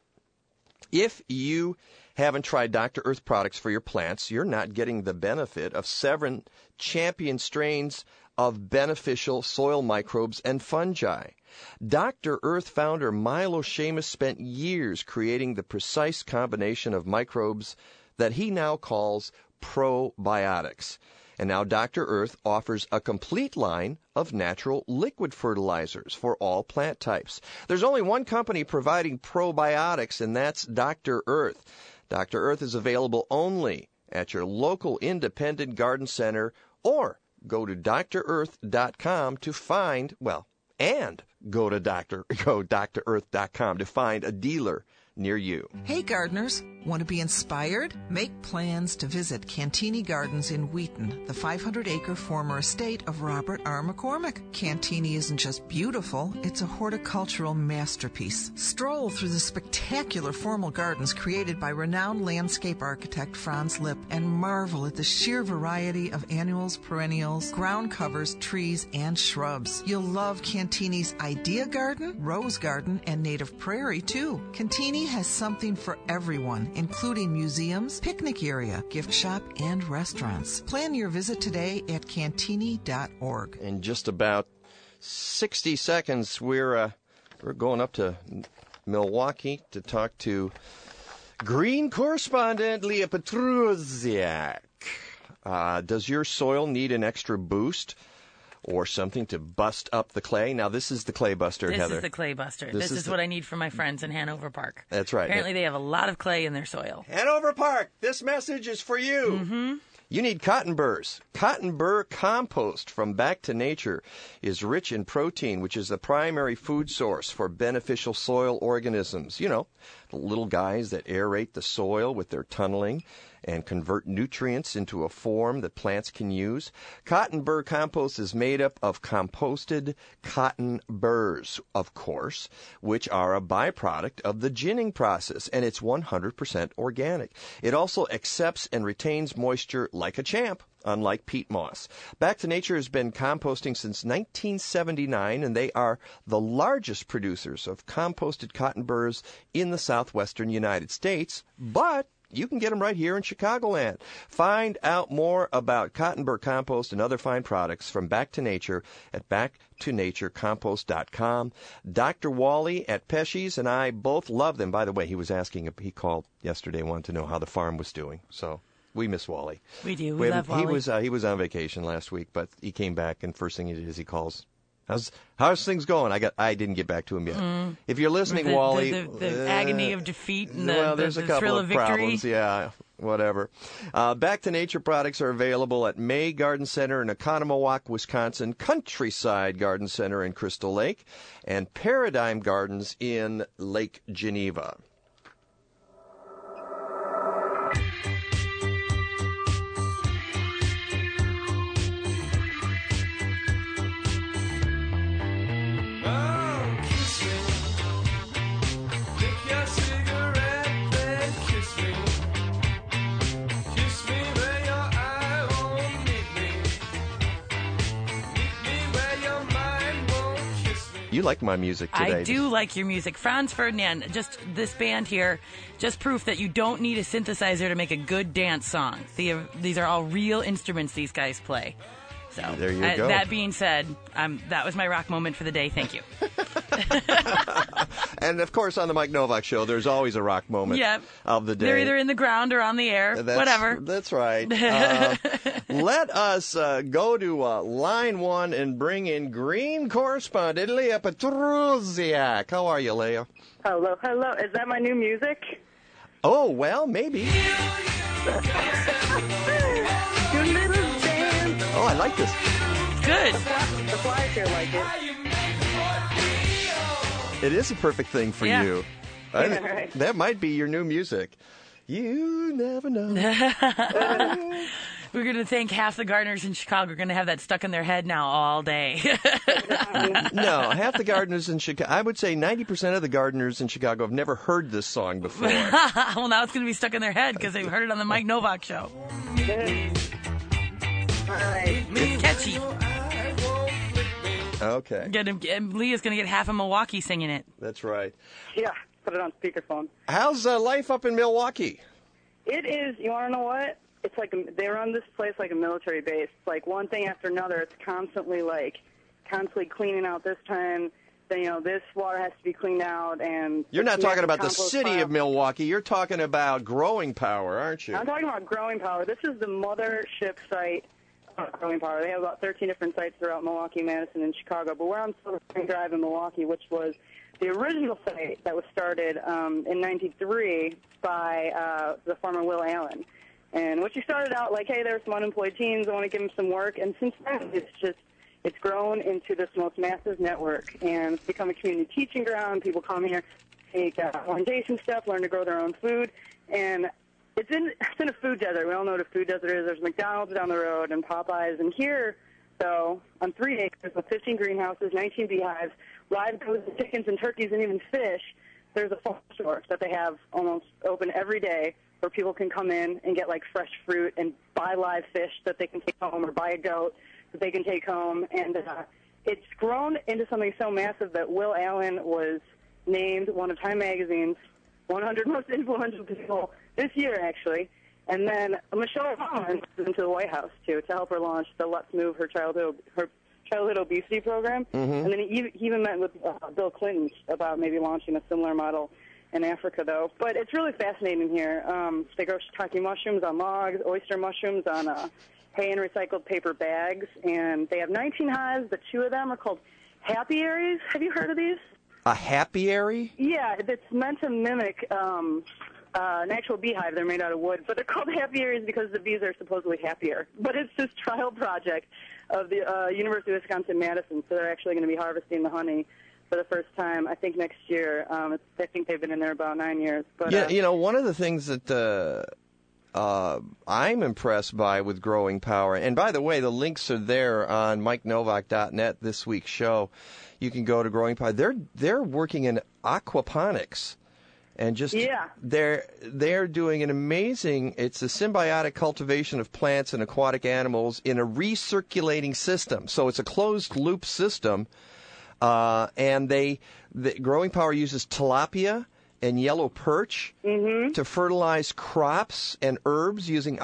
if you haven't tried Dr. Earth products for your plants, you're not getting the benefit of 7 champion strains of beneficial soil microbes and fungi. Dr. Earth founder Milo Shamus spent years creating the precise combination of microbes that he now calls probiotics. And now Dr. Earth offers a complete line of natural liquid fertilizers for all plant types. There's only one company providing probiotics, and that's Dr. Earth. Dr. Earth is available only at your local independent garden center, or go to drearth.com to find, and go to drearth.com to find a dealer near you. Hey gardeners, want to be inspired? Make plans to visit Cantini Gardens in Wheaton, the 500-acre former estate of Robert R. McCormick. Cantini isn't just beautiful, it's a horticultural masterpiece. Stroll through the spectacular formal gardens created by renowned landscape architect Franz Lipp and marvel at the sheer variety of annuals, perennials, ground covers, trees, and shrubs. You'll love Cantini's Idea Garden, Rose Garden, and Native Prairie, too. Cantini has something for everyone, including museums, picnic area, gift shop, and restaurants. Plan your visit today at cantini.org. In just about 60 seconds, we're going up to Milwaukee to talk to green correspondent Leah Petrusiak. Does your soil need an extra boost or something to bust up the clay? Now, this is the Clay Buster, Heather. This is the Clay Buster. This is what I need for my friends in Hanover Park. That's right. Apparently, they have a lot of clay in their soil. Hanover Park, this message is for you. Mm-hmm. You need cotton burrs. Cotton burr compost from Back to Nature is rich in protein, which is the primary food source for beneficial soil organisms. You know, the little guys that aerate the soil with their tunneling and convert nutrients into a form that plants can use. Cotton burr compost is made up of composted cotton burrs, of course, which are a byproduct of the ginning process, and it's 100% organic. It also accepts and retains moisture like a champ, unlike peat moss. Back to Nature has been composting since 1979, and they are the largest producers of composted cotton burrs in the southwestern United States, but you can get them right here in Chicagoland. Find out more about cotton burr compost and other fine products from Back to Nature at backtonaturecompost.com. Dr. Wally at Pesci's and I both love them. By the way, he called yesterday, wanted to know how the farm was doing. So we miss Wally. We do. We love Wally. He was on vacation last week, but he came back, and first thing he did is he calls. How's things going? I didn't get back to him yet. If you're listening, Wally, the agony of defeat and there's a couple thrill of of victory. problems. Yeah, whatever. Back to Nature products are available at May Garden Center in Oconomowoc, Wisconsin, Countryside Garden Center in Crystal Lake, and Paradigm Gardens in Lake Geneva. You like my music today. I do like your music. Franz Ferdinand, just this band here, just proof that you don't need a synthesizer to make a good dance song. These are all real instruments these guys play. So there you go. That being said, that was my rock moment for the day. Thank you. And, of course, on the Mike Novak Show, there's always a rock moment of the day. They're either in the ground or on the air, whatever. That's right. Let us go to line one and bring in green correspondent Leah Petruziak. How are you, Leah? Hello. Is that my new music? Oh, well, maybe. Oh, I like this. Good. The flyers here like it. It is a perfect thing for you. Right. That might be your new music. You never know. We're going to thank half the gardeners in Chicago. We're going to have that stuck in their head now all day. No, half the gardeners in Chicago, I would say 90% of the gardeners in Chicago have never heard this song before. Well, now it's going to be stuck in their head because they've heard it on the Mike Novak Show. It's catchy. Okay. Leah's going to get half of Milwaukee singing it. That's right. Yeah, put it on speakerphone. How's life up in Milwaukee? It is, you want to know what? It's like they run this place like a military base. It's like one thing after another. It's constantly cleaning out this time. Then, this water has to be cleaned out. And you're not talking about the city of Milwaukee. You're talking about Growing Power, aren't you? I'm talking about Growing Power. This is the mothership site of Growing Power. They have about 13 different sites throughout Milwaukee, Madison, and Chicago. But we're on Silver Spring Drive in Milwaukee, which was the original site that was started in 93 by the farmer Will Allen. And which he started out like, hey, there's some unemployed teens, I want to give them some work. And since then, it's grown into this most massive network. And it's become a community teaching ground. People come here, take orientation stuff, learn to grow their own food. And it's in a food desert. We all know what a food desert is. There's McDonald's down the road and Popeyes. And here, though, on 3 acres with 15 greenhouses, 19 beehives, live goats and chickens and turkeys and even fish, there's a farm store that they have almost open every day where people can come in and get fresh fruit and buy live fish that they can take home, or buy a goat that they can take home. And it's grown into something so massive that Will Allen was named one of Time Magazine's 100 most influential people this year, actually. And then Michelle Obama went into the White House, too, to help her launch the Let's Move Her Childhood Obesity Program. Mm-hmm. And then he even met with Bill Clinton about maybe launching a similar model in Africa, though. But it's really fascinating here. They grow shiitake mushrooms on logs, oyster mushrooms on hay and recycled paper bags, and they have 19 hives, but 2 of them are called apiaries. Have you heard of these? A apiary? Yeah, it's meant to mimic an actual beehive. They're made out of wood, but they're called apiaries because the bees are supposedly happier. But it's this trial project of the University of Wisconsin-Madison, so they're actually going to be harvesting the honey for the first time, I think, next year. I think they've been in there about 9 years. But, yeah, one of the things that I'm impressed by with Growing Power, and by the way, the links are there on MikeNovak.net this week's show. You can go to Growing Power. They're working in aquaponics. And they're doing an amazing, it's a symbiotic cultivation of plants and aquatic animals in a recirculating system. So it's a closed loop system. And the Growing Power uses tilapia and yellow perch to fertilize crops and herbs using,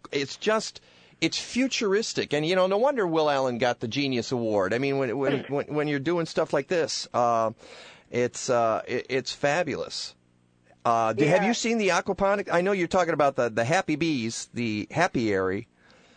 it's futuristic. And, no wonder Will Allen got the Genius Award. I mean, when you're doing stuff like this, it's fabulous. Have you seen the aquaponic? I know you're talking about the happy bees, the apiary.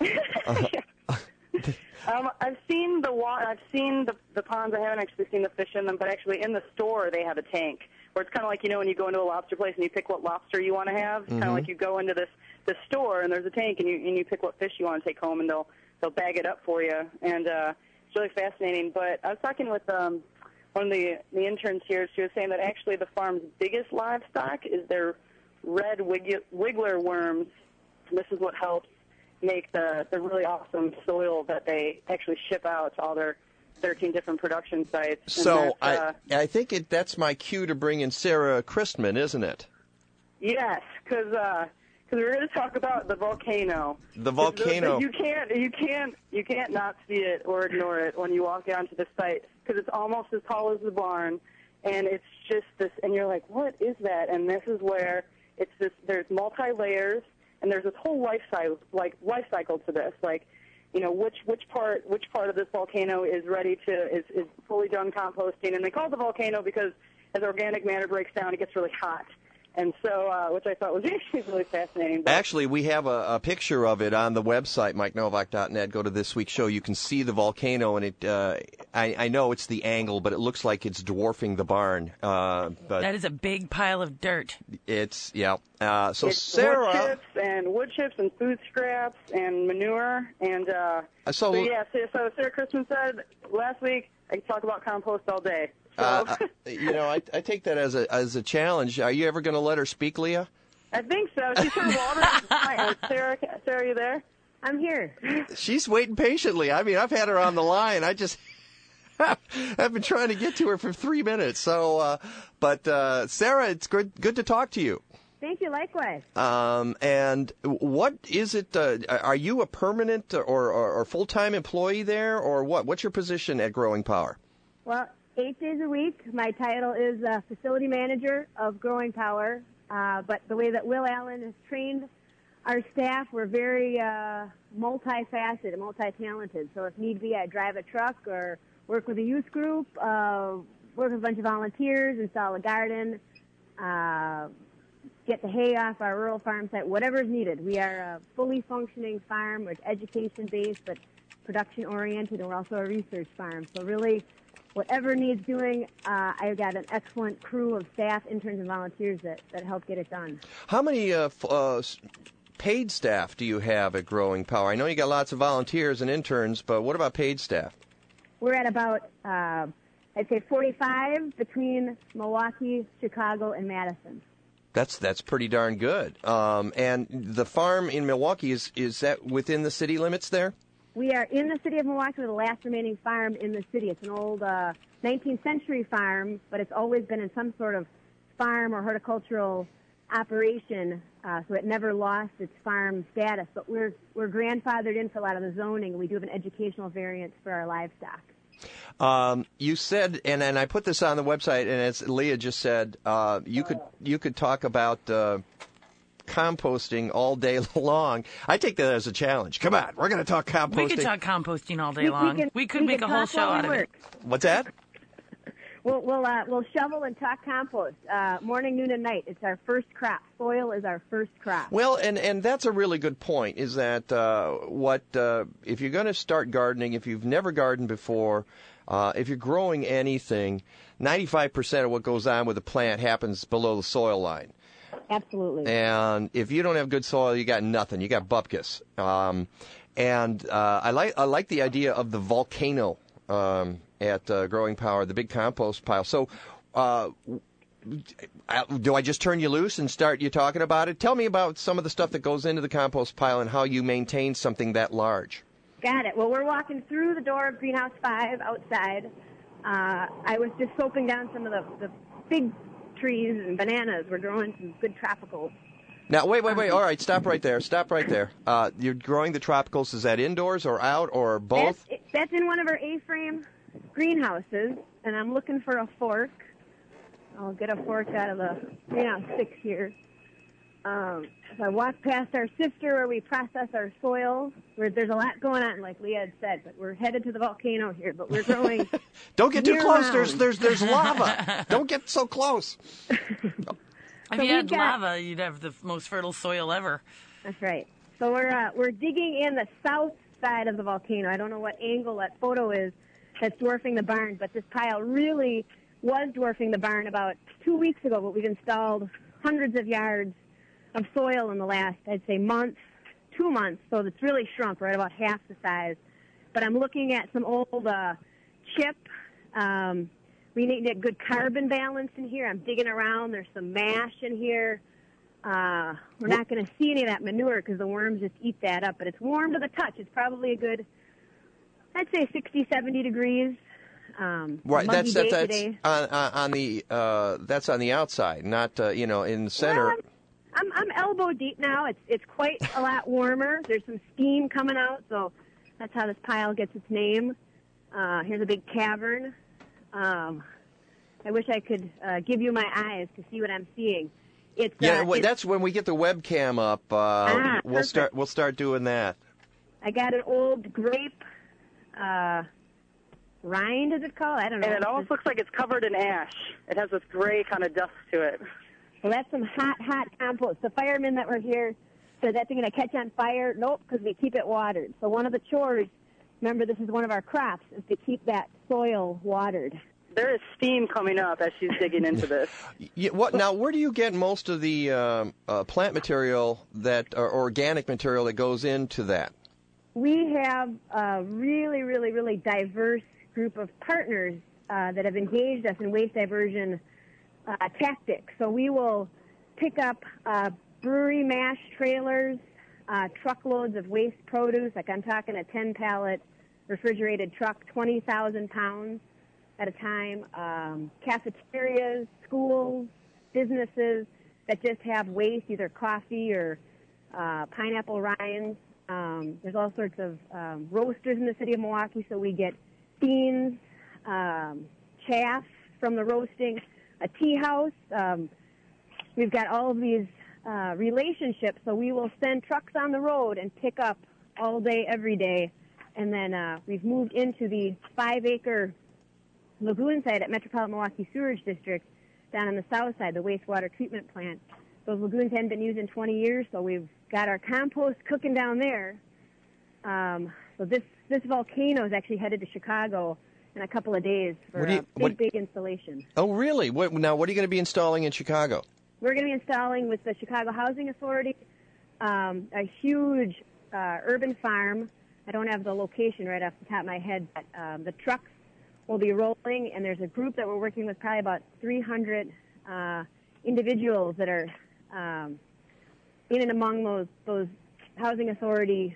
I've seen the water. I've seen the ponds. I haven't actually seen the fish in them, but actually in the store they have a tank where it's kind of like when you go into a lobster place and you pick what lobster you want to have. It's kind of like you go into this store and there's a tank and you pick what fish you want to take home and they'll bag it up for you, and it's really fascinating. But I was talking with one of the interns here. She was saying that actually the farm's biggest livestock is their red wiggler worms. This is what helps make the really awesome soil that they actually ship out to all their 13 different production sites. So I think that's my cue to bring in Sarah Christman, isn't it? Yes, because we're going to talk about the volcano. The volcano. You can't not see it or ignore it when you walk down to the site, because it's almost as tall as the barn, and it's just this. And you're like, what is that? And this is where it's this. There's multi-layers, and there's this whole life cycle to this. Which part of this volcano is ready to is fully done composting, and they call it the volcano because as organic matter breaks down, it gets really hot. And so, which I thought was actually really fascinating. But Actually, we have a picture of it on the website, MikeNovak.net. Go to this week's show. You can see the volcano, and I know it's the angle, but it looks like it's dwarfing the barn. But that is a big pile of dirt. It's, yeah. So it's Sarah... wood chips and food scraps and manure. And so Sarah Christman said last week, I could talk about compost all day. So. I take that as a challenge. Are you ever going to let her speak, Leah? I think so. She's her water. Sarah, are you there? I'm here. She's waiting patiently. I mean, I've had her on the line. I've been trying to get to her for 3 minutes. So, but Sarah, it's good to talk to you. Thank you. Likewise. And what is it? Are you a permanent or full-time employee there, or what? What's your position at Growing Power? Well, 8 days a week. My title is facility manager of Growing Power. But the way that Will Allen has trained our staff, we're very multifaceted, multi-talented. So if need be, I drive a truck or work with a youth group, work with a bunch of volunteers, install a garden, get the hay off our rural farm site, whatever is needed. We are a fully functioning farm. We're education-based but production-oriented, and we're also a research farm. So really, whatever needs doing, I've got an excellent crew of staff, interns, and volunteers that help get it done. How many paid staff do you have at Growing Power? I know you got lots of volunteers and interns, but what about paid staff? We're at about, I'd say 45 between Milwaukee, Chicago, and Madison. That's pretty darn good. And the farm in Milwaukee, is that within the city limits there? We are in the city of Milwaukee. We're the last remaining farm in the city. It's an old 19th century farm, but it's always been in some sort of farm or horticultural operation, so it never lost its farm status. But we're grandfathered in for a lot of the zoning, and we do have an educational variance for our livestock. You said, and I put this on the website, and as Leah just said, you could talk about composting all day long. I take that as a challenge. Come on, we're going to talk composting. We could talk composting all day long. We could make a whole show out of it. What's that? We'll shovel and talk compost morning, noon, and night. It's our first crop. Soil is our first crop. Well, and that's a really good point. Is that if you're going to start gardening, if you've never gardened before, if you're growing anything, 95% of what goes on with a plant happens below the soil line. Absolutely. And if you don't have good soil, you got nothing. You got bupkis. And I like the idea of the volcano at Growing Power, the big compost pile. So do I just turn you loose and start you talking about it? Tell me about some of the stuff that goes into the compost pile and how you maintain something that large. Got it. Well, we're walking through the door of Greenhouse 5 outside. I was just soaping down some of the big trees and bananas. We're growing some good tropicals. Now, wait. All right, stop right there. You're growing the tropicals. Is that indoors or out or both? That's in one of our A-frame greenhouses, and I'm looking for a fork. I'll get a fork out of the greenhouse 6 here. So I walk past our sifter where we process our soil, where there's a lot going on, like Leah had said, but we're headed to the volcano here, but we're growing. Don't get too close. There's lava. Don't get so close. If you had lava, you'd have the most fertile soil ever. That's right. So we're digging in the south side of the volcano. I don't know what angle that photo is that's dwarfing the barn, but this pile really was dwarfing the barn about 2 weeks ago, but we've installed hundreds of yards of soil in the last, I'd say, 2 months, so it's really shrunk. We're at about half the size. But I'm looking at some old chip. We need to get good carbon balance in here. I'm digging around. There's some mash in here. We're not going to see any of that manure because the worms just eat that up, but it's warm to the touch. It's probably a good, I'd say, 60, 70 degrees. Right, that's on the outside, not in the center. Well, I'm elbow deep now. It's quite a lot warmer. There's some steam coming out, so that's how this pile gets its name. Here's a big cavern. I wish I could give you my eyes to see what I'm seeing. That's when we get the webcam up. We'll start doing that. I got an old grape. rind, is it called? I don't know. And it almost looks like it's covered in ash. It has this gray kind of dust to it. Well, that's some hot compost. The firemen that were here said that thing going to catch on fire. Nope, because we keep it watered. So one of the chores, remember this is one of our crops, is to keep that soil watered. There is steam coming up as she's digging into this. Now, where do you get most of the plant material or organic material that goes into that? We have a really, really, really diverse group of partners that have engaged us in waste diversion tactics. So we will pick up brewery mash trailers, truckloads of waste produce, like I'm talking a 10-pallet refrigerated truck, 20,000 pounds at a time, cafeterias, schools, businesses that just have waste, either coffee or pineapple rinds. There's all sorts of roasters in the city of Milwaukee, so we get beans, chaff from the roasting, a tea house. We've got all of these relationships, so we will send trucks on the road and pick up all day, every day. And then we've moved into the 5-acre lagoon site at Metropolitan Milwaukee Sewerage District down on the south side, the wastewater treatment plant. Those lagoons hadn't been used in 20 years, so we've got our compost cooking down there. So this volcano is actually headed to Chicago in a couple of days for a big installation. Oh, really? Now, what are you going to be installing in Chicago? We're going to be installing with the Chicago Housing Authority a huge urban farm. I don't have the location right off the top of my head, but the trucks will be rolling, and there's a group that we're working with, probably about 300 individuals that are in and among those housing authority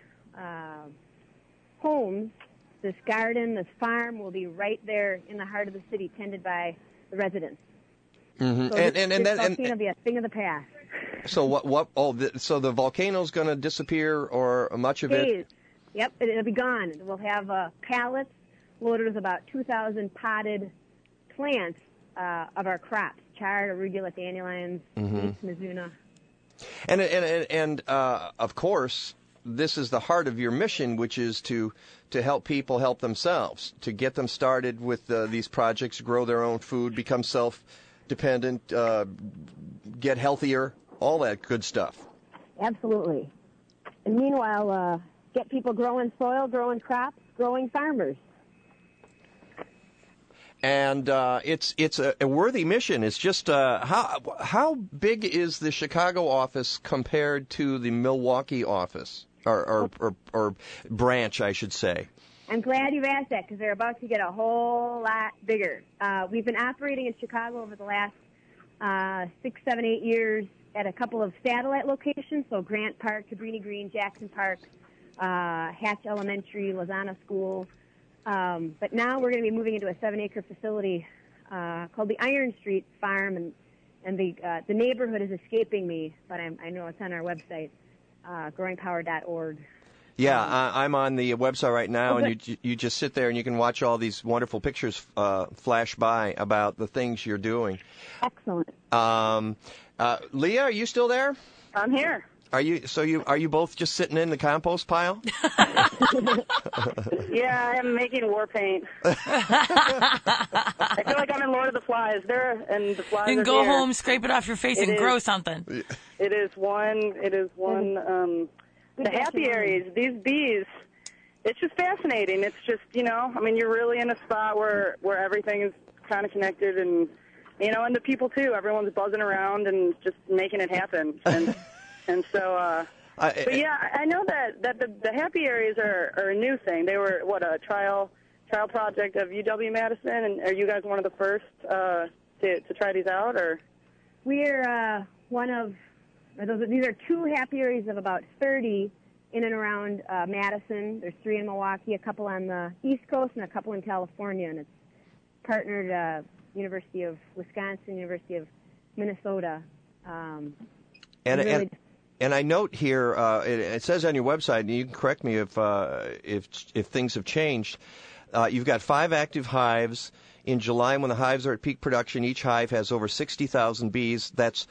homes. This garden, this farm will be right there in the heart of the city, tended by the residents. Mm-hmm. So this volcano will be a thing of the past. So what? So the volcano's going to disappear, or much of it? Yep, it'll be gone. We'll have pallets loaded with about 2,000 potted plants of our crops: chard, arugula, dandelions, beets, mizuna. And of course, this is the heart of your mission, which is to help people help themselves, to get them started with these projects, grow their own food, become self-dependent, get healthier, all that good stuff. Absolutely. And meanwhile, get people growing soil, growing crops, growing farmers. And it's a worthy mission. It's just how big is the Chicago office compared to the Milwaukee office or branch, I should say? I'm glad you've asked that, because they're about to get a whole lot bigger. We've been operating in Chicago over the last 6, 7, 8 years at a couple of satellite locations, so Grant Park, Cabrini Green, Jackson Park, Hatch Elementary, Lozana School. But now we're going to be moving into a 7-acre facility called the Iron Street Farm, and the neighborhood is escaping me, but I know it's on our website, growingpower.org. Yeah, I'm on the website right now, and you just sit there and you can watch all these wonderful pictures flash by about the things you're doing. Excellent. Leah, are you still there? I'm here. Are you both just sitting in the compost pile? Yeah, I'm making war paint. I feel like I'm in Lord of the Flies there, and the flies You can are go here. home, scrape it off your face, and grow something. It is one. The happy areas, these bees, it's just fascinating. It's just, I mean, you're really in a spot where everything is kind of connected, and, and the people, too. Everyone's buzzing around and just making it happen. And so, but yeah, I know that the happy areas are a new thing. They were, a trial project of UW-Madison, and are you guys one of the first to try these out, or? We're one of... These are 2 happy areas of about 30 in and around Madison. There's 3 in Milwaukee, a couple on the East Coast, and a couple in California. And it's partnered University of Wisconsin, University of Minnesota. And I note here, it says on your website, and you can correct me if things have changed. You've got 5 active hives. In July, when the hives are at peak production, each hive has over 60,000 bees. That's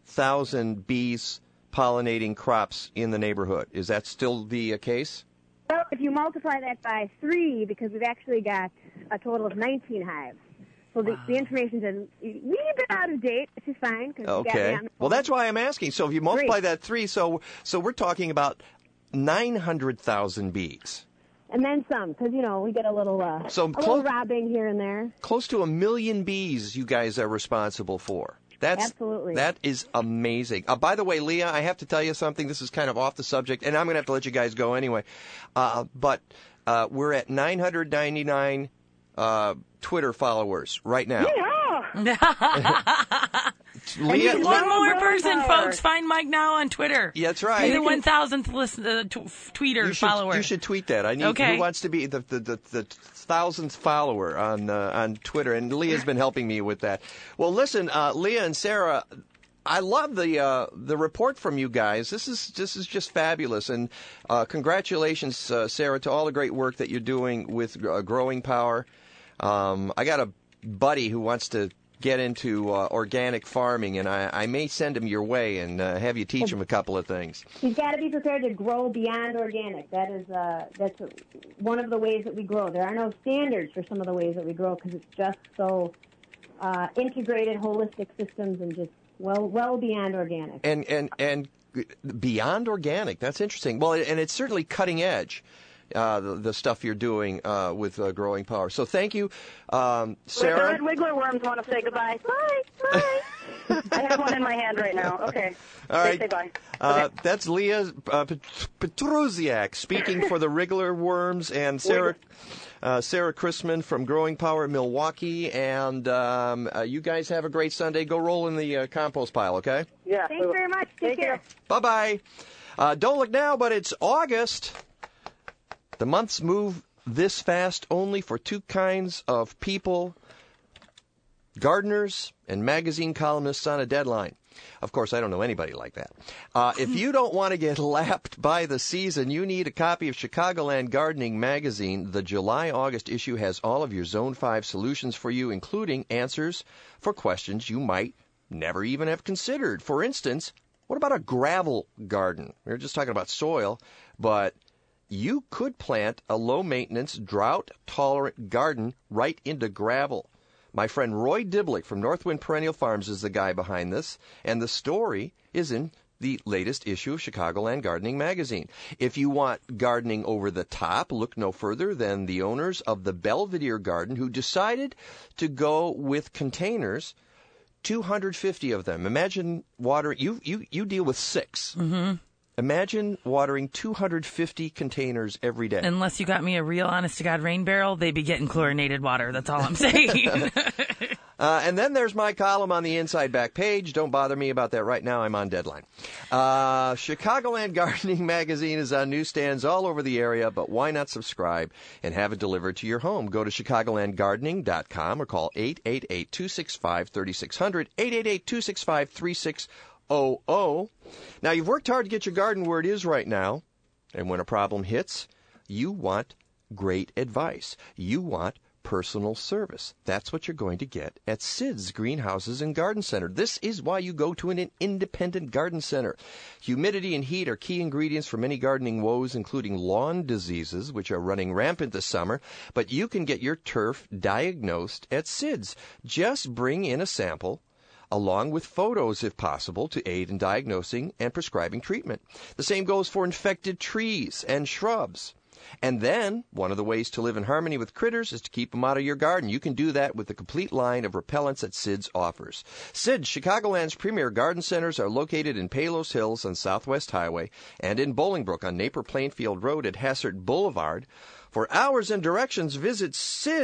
300,000 bees pollinating crops in the neighborhood. Is that still the case? Well, if you multiply that by 3, because we've actually got a total of 19 hives. So the information's a wee bit out of date, which is fine. Cause Okay. Well, that's why I'm asking. So if you multiply that 3, so we're talking about 900,000 bees. And then some, because, we get a little little robbing here and there. Close to 1 million bees you guys are responsible for. Absolutely. That is amazing. By the way, Leah, I have to tell you something. This is kind of off the subject, and I'm going to have to let you guys go anyway. But we're at 999 Twitter followers right now. Leah, one more person, folks. Find Mike now on Twitter. Yeah, that's right. He's the 1,000th tweeter follower. You should tweet that. I need. Okay. Who wants to be the 1,000th follower on Twitter? And Leah's been helping me with that. Well, listen, Leah and Sarah, I love the report from you guys. This is just fabulous, and congratulations, Sarah, to all the great work that you're doing with Growing Power. I got a buddy who wants to get into organic farming, and I may send him your way and have you teach him a couple of things. He's got to be prepared to grow beyond organic. That's one of the ways that we grow. There are no standards for some of the ways that we grow because it's just so integrated, holistic systems, and just well beyond organic. And beyond organic. That's interesting. Well, and it's certainly cutting edge. The stuff you're doing with Growing Power. So thank you, Sarah. The red wiggler worms want to say goodbye. Bye. I have one in my hand right now. Okay. All right. Say bye. Okay. That's Leah Petrusiak speaking for the Wriggler worms, and Sarah Chrisman from Growing Power in Milwaukee. And you guys have a great Sunday. Go roll in the compost pile, okay? Yeah. Thanks very much. Take care. Bye-bye. Don't look now, but it's August. The months move this fast only for two kinds of people, gardeners and magazine columnists on a deadline. Of course, I don't know anybody like that. If you don't want to get lapped by the season, you need a copy of Chicagoland Gardening Magazine. The July-August issue has all of your Zone 5 solutions for you, including answers for questions you might never even have considered. For instance, what about a gravel garden? We were just talking about soil, but you could plant a low-maintenance, drought-tolerant garden right into gravel. My friend Roy Diblick from Northwind Perennial Farms is the guy behind this, and the story is in the latest issue of Chicagoland Gardening Magazine. If you want gardening over the top, look no further than the owners of the Belvedere Garden, who decided to go with containers, 250 of them. Imagine watering. You deal with 6. Mm-hmm. Imagine watering 250 containers every day. Unless you got me a real honest-to-God rain barrel, they'd be getting chlorinated water. That's all I'm saying. And then there's my column on the inside back page. Don't bother me about that right now. I'm on deadline. Chicagoland Gardening Magazine is on newsstands all over the area, but why not subscribe and have it delivered to your home? Go to chicagolandgardening.com or call 888-265-3600, 888-265-3600. Now, you've worked hard to get your garden where it is right now, and when a problem hits, you want great advice. You want personal service. That's what you're going to get at Sid's Greenhouses and Garden Center. This is why you go to an independent garden center. Humidity and heat are key ingredients for many gardening woes, including lawn diseases, which are running rampant this summer, but you can get your turf diagnosed at Sid's. Just bring in a sample, along with photos, if possible, to aid in diagnosing and prescribing treatment. The same goes for infected trees and shrubs. And then, one of the ways to live in harmony with critters is to keep them out of your garden. You can do that with the complete line of repellents that Sid's offers. Sid's, Chicagoland's premier garden centers, are located in Palos Hills on Southwest Highway and in Bolingbrook on Napier Plainfield Road at Hassert Boulevard. For hours and directions, visit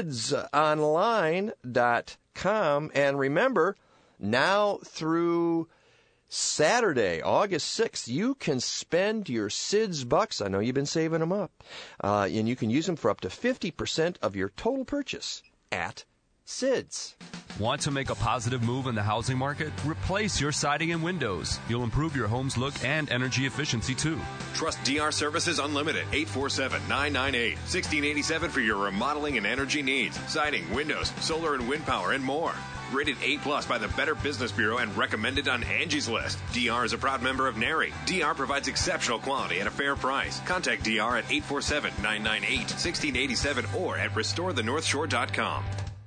sidsonline.com. And remember, now through Saturday, August 6th, you can spend your Sid's bucks. I know you've been saving them up. And you can use them for up to 50% of your total purchase at Sid's. Want to make a positive move in the housing market? Replace your siding and windows. You'll improve your home's look and energy efficiency, too. Trust DR Services Unlimited, 847-998-1687 for your remodeling and energy needs. Siding, windows, solar and wind power, and more. Rated A+ by the Better Business Bureau and recommended on Angie's List. DR is a proud member of NARI. DR provides exceptional quality at a fair price. Contact DR at 847-998-1687 or at restorethenorthshore.com.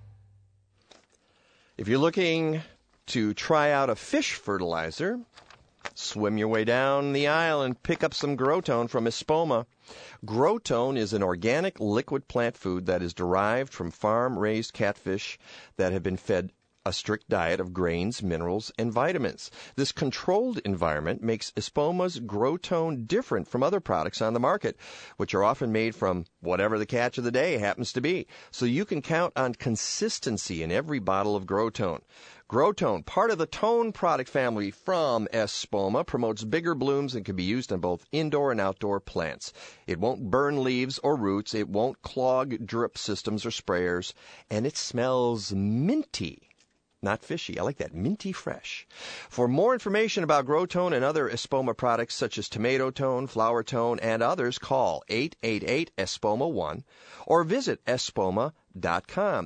If you're looking to try out a fish fertilizer, swim your way down the aisle and pick up some Growtone from Espoma. Growtone is an organic liquid plant food that is derived from farm-raised catfish that have been fed a strict diet of grains, minerals, and vitamins. This controlled environment makes Espoma's Growtone different from other products on the market, which are often made from whatever the catch of the day happens to be. So you can count on consistency in every bottle of Growtone. Growtone, part of the Tone product family from Espoma, promotes bigger blooms and can be used on both indoor and outdoor plants. It won't burn leaves or roots. It won't clog drip systems or sprayers. And it smells minty. Not fishy. I like that. Minty fresh. For more information about Growtone and other Espoma products such as Tomato Tone, Flower Tone, and others, call 888-ESPOMA-1 or visit Espoma.com,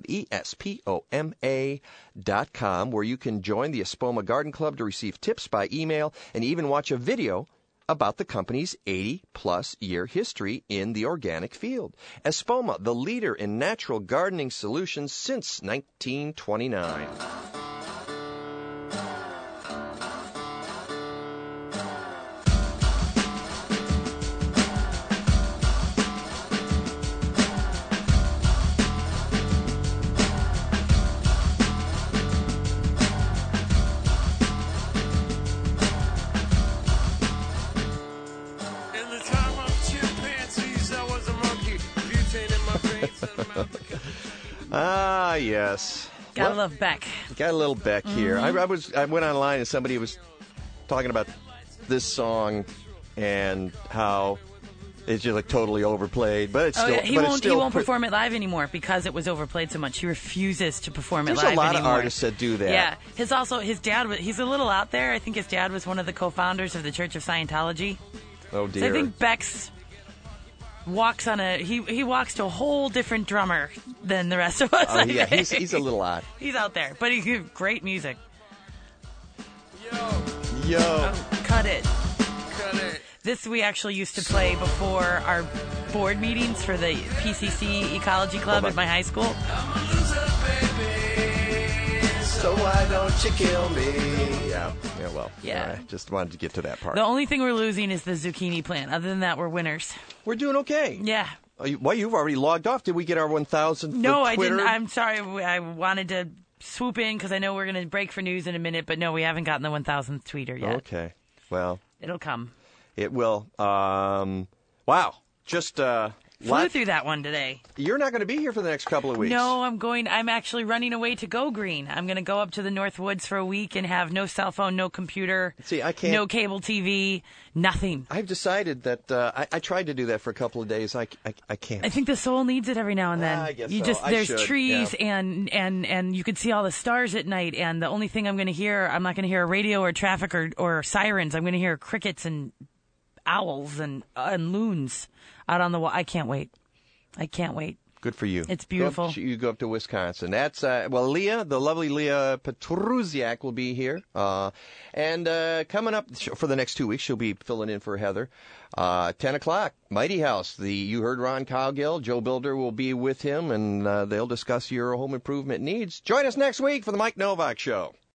ESPOMA.com, where you can join the Espoma Garden Club to receive tips by email and even watch a video about the company's 80-plus year history in the organic field. Espoma, the leader in natural gardening solutions since 1929. Ah, yes. Gotta love Beck. Got a little Beck here. I went online and somebody was talking about this song and how it's just like totally overplayed, but it's still. Yeah. He won't perform it live anymore because it was overplayed so much. He refuses to perform it live anymore. There's a lot of artists that do that. Yeah. His dad. He's a little out there. I think his dad was one of the co-founders of the Church of Scientology. Oh dear. So I think Beck's walks on he walks to a whole different drummer than the rest of us. Oh yeah, he's a little odd. He's out there, but he's great music. Yo. Cut it. This we actually used to play before our board meetings for the PCC Ecology Club at my high school. So why don't you kill me? Yeah, well. Yeah. I just wanted to get to that part. The only thing we're losing is the zucchini plant. Other than that, we're winners. We're doing okay. Yeah. Well, you've already logged off. Did we get our 1,000th No, I Twitter? didn't. I'm sorry. I wanted to swoop in because I know we're going to break for news in a minute, but no, we haven't gotten the 1,000th tweeter yet. Okay. Well. It'll come. It will. Wow. Just flew through that one today. You're not going to be here for the next couple of weeks. No, I'm actually running away to Go Green. I'm going to go up to the North Woods for a week and have no cell phone, no computer. See, I can't. No cable TV, nothing. I've decided that I tried to do that for a couple of days. I can't. I think the soul needs it every now and then. I guess there's trees and you can see all the stars at night. And the only thing I'm not going to hear a radio or traffic or sirens. I'm going to hear crickets and owls and loons out on the wall. I can't wait. Good for you. It's beautiful. You go up to Wisconsin. That's Leah, the lovely Leah Petruziak will be here. And coming up for the next 2 weeks, she'll be filling in for Heather. 10 o'clock, Mighty House. You heard Ron Cowgill. Joe Builder will be with him, and they'll discuss your home improvement needs. Join us next week for the Mike Novak Show.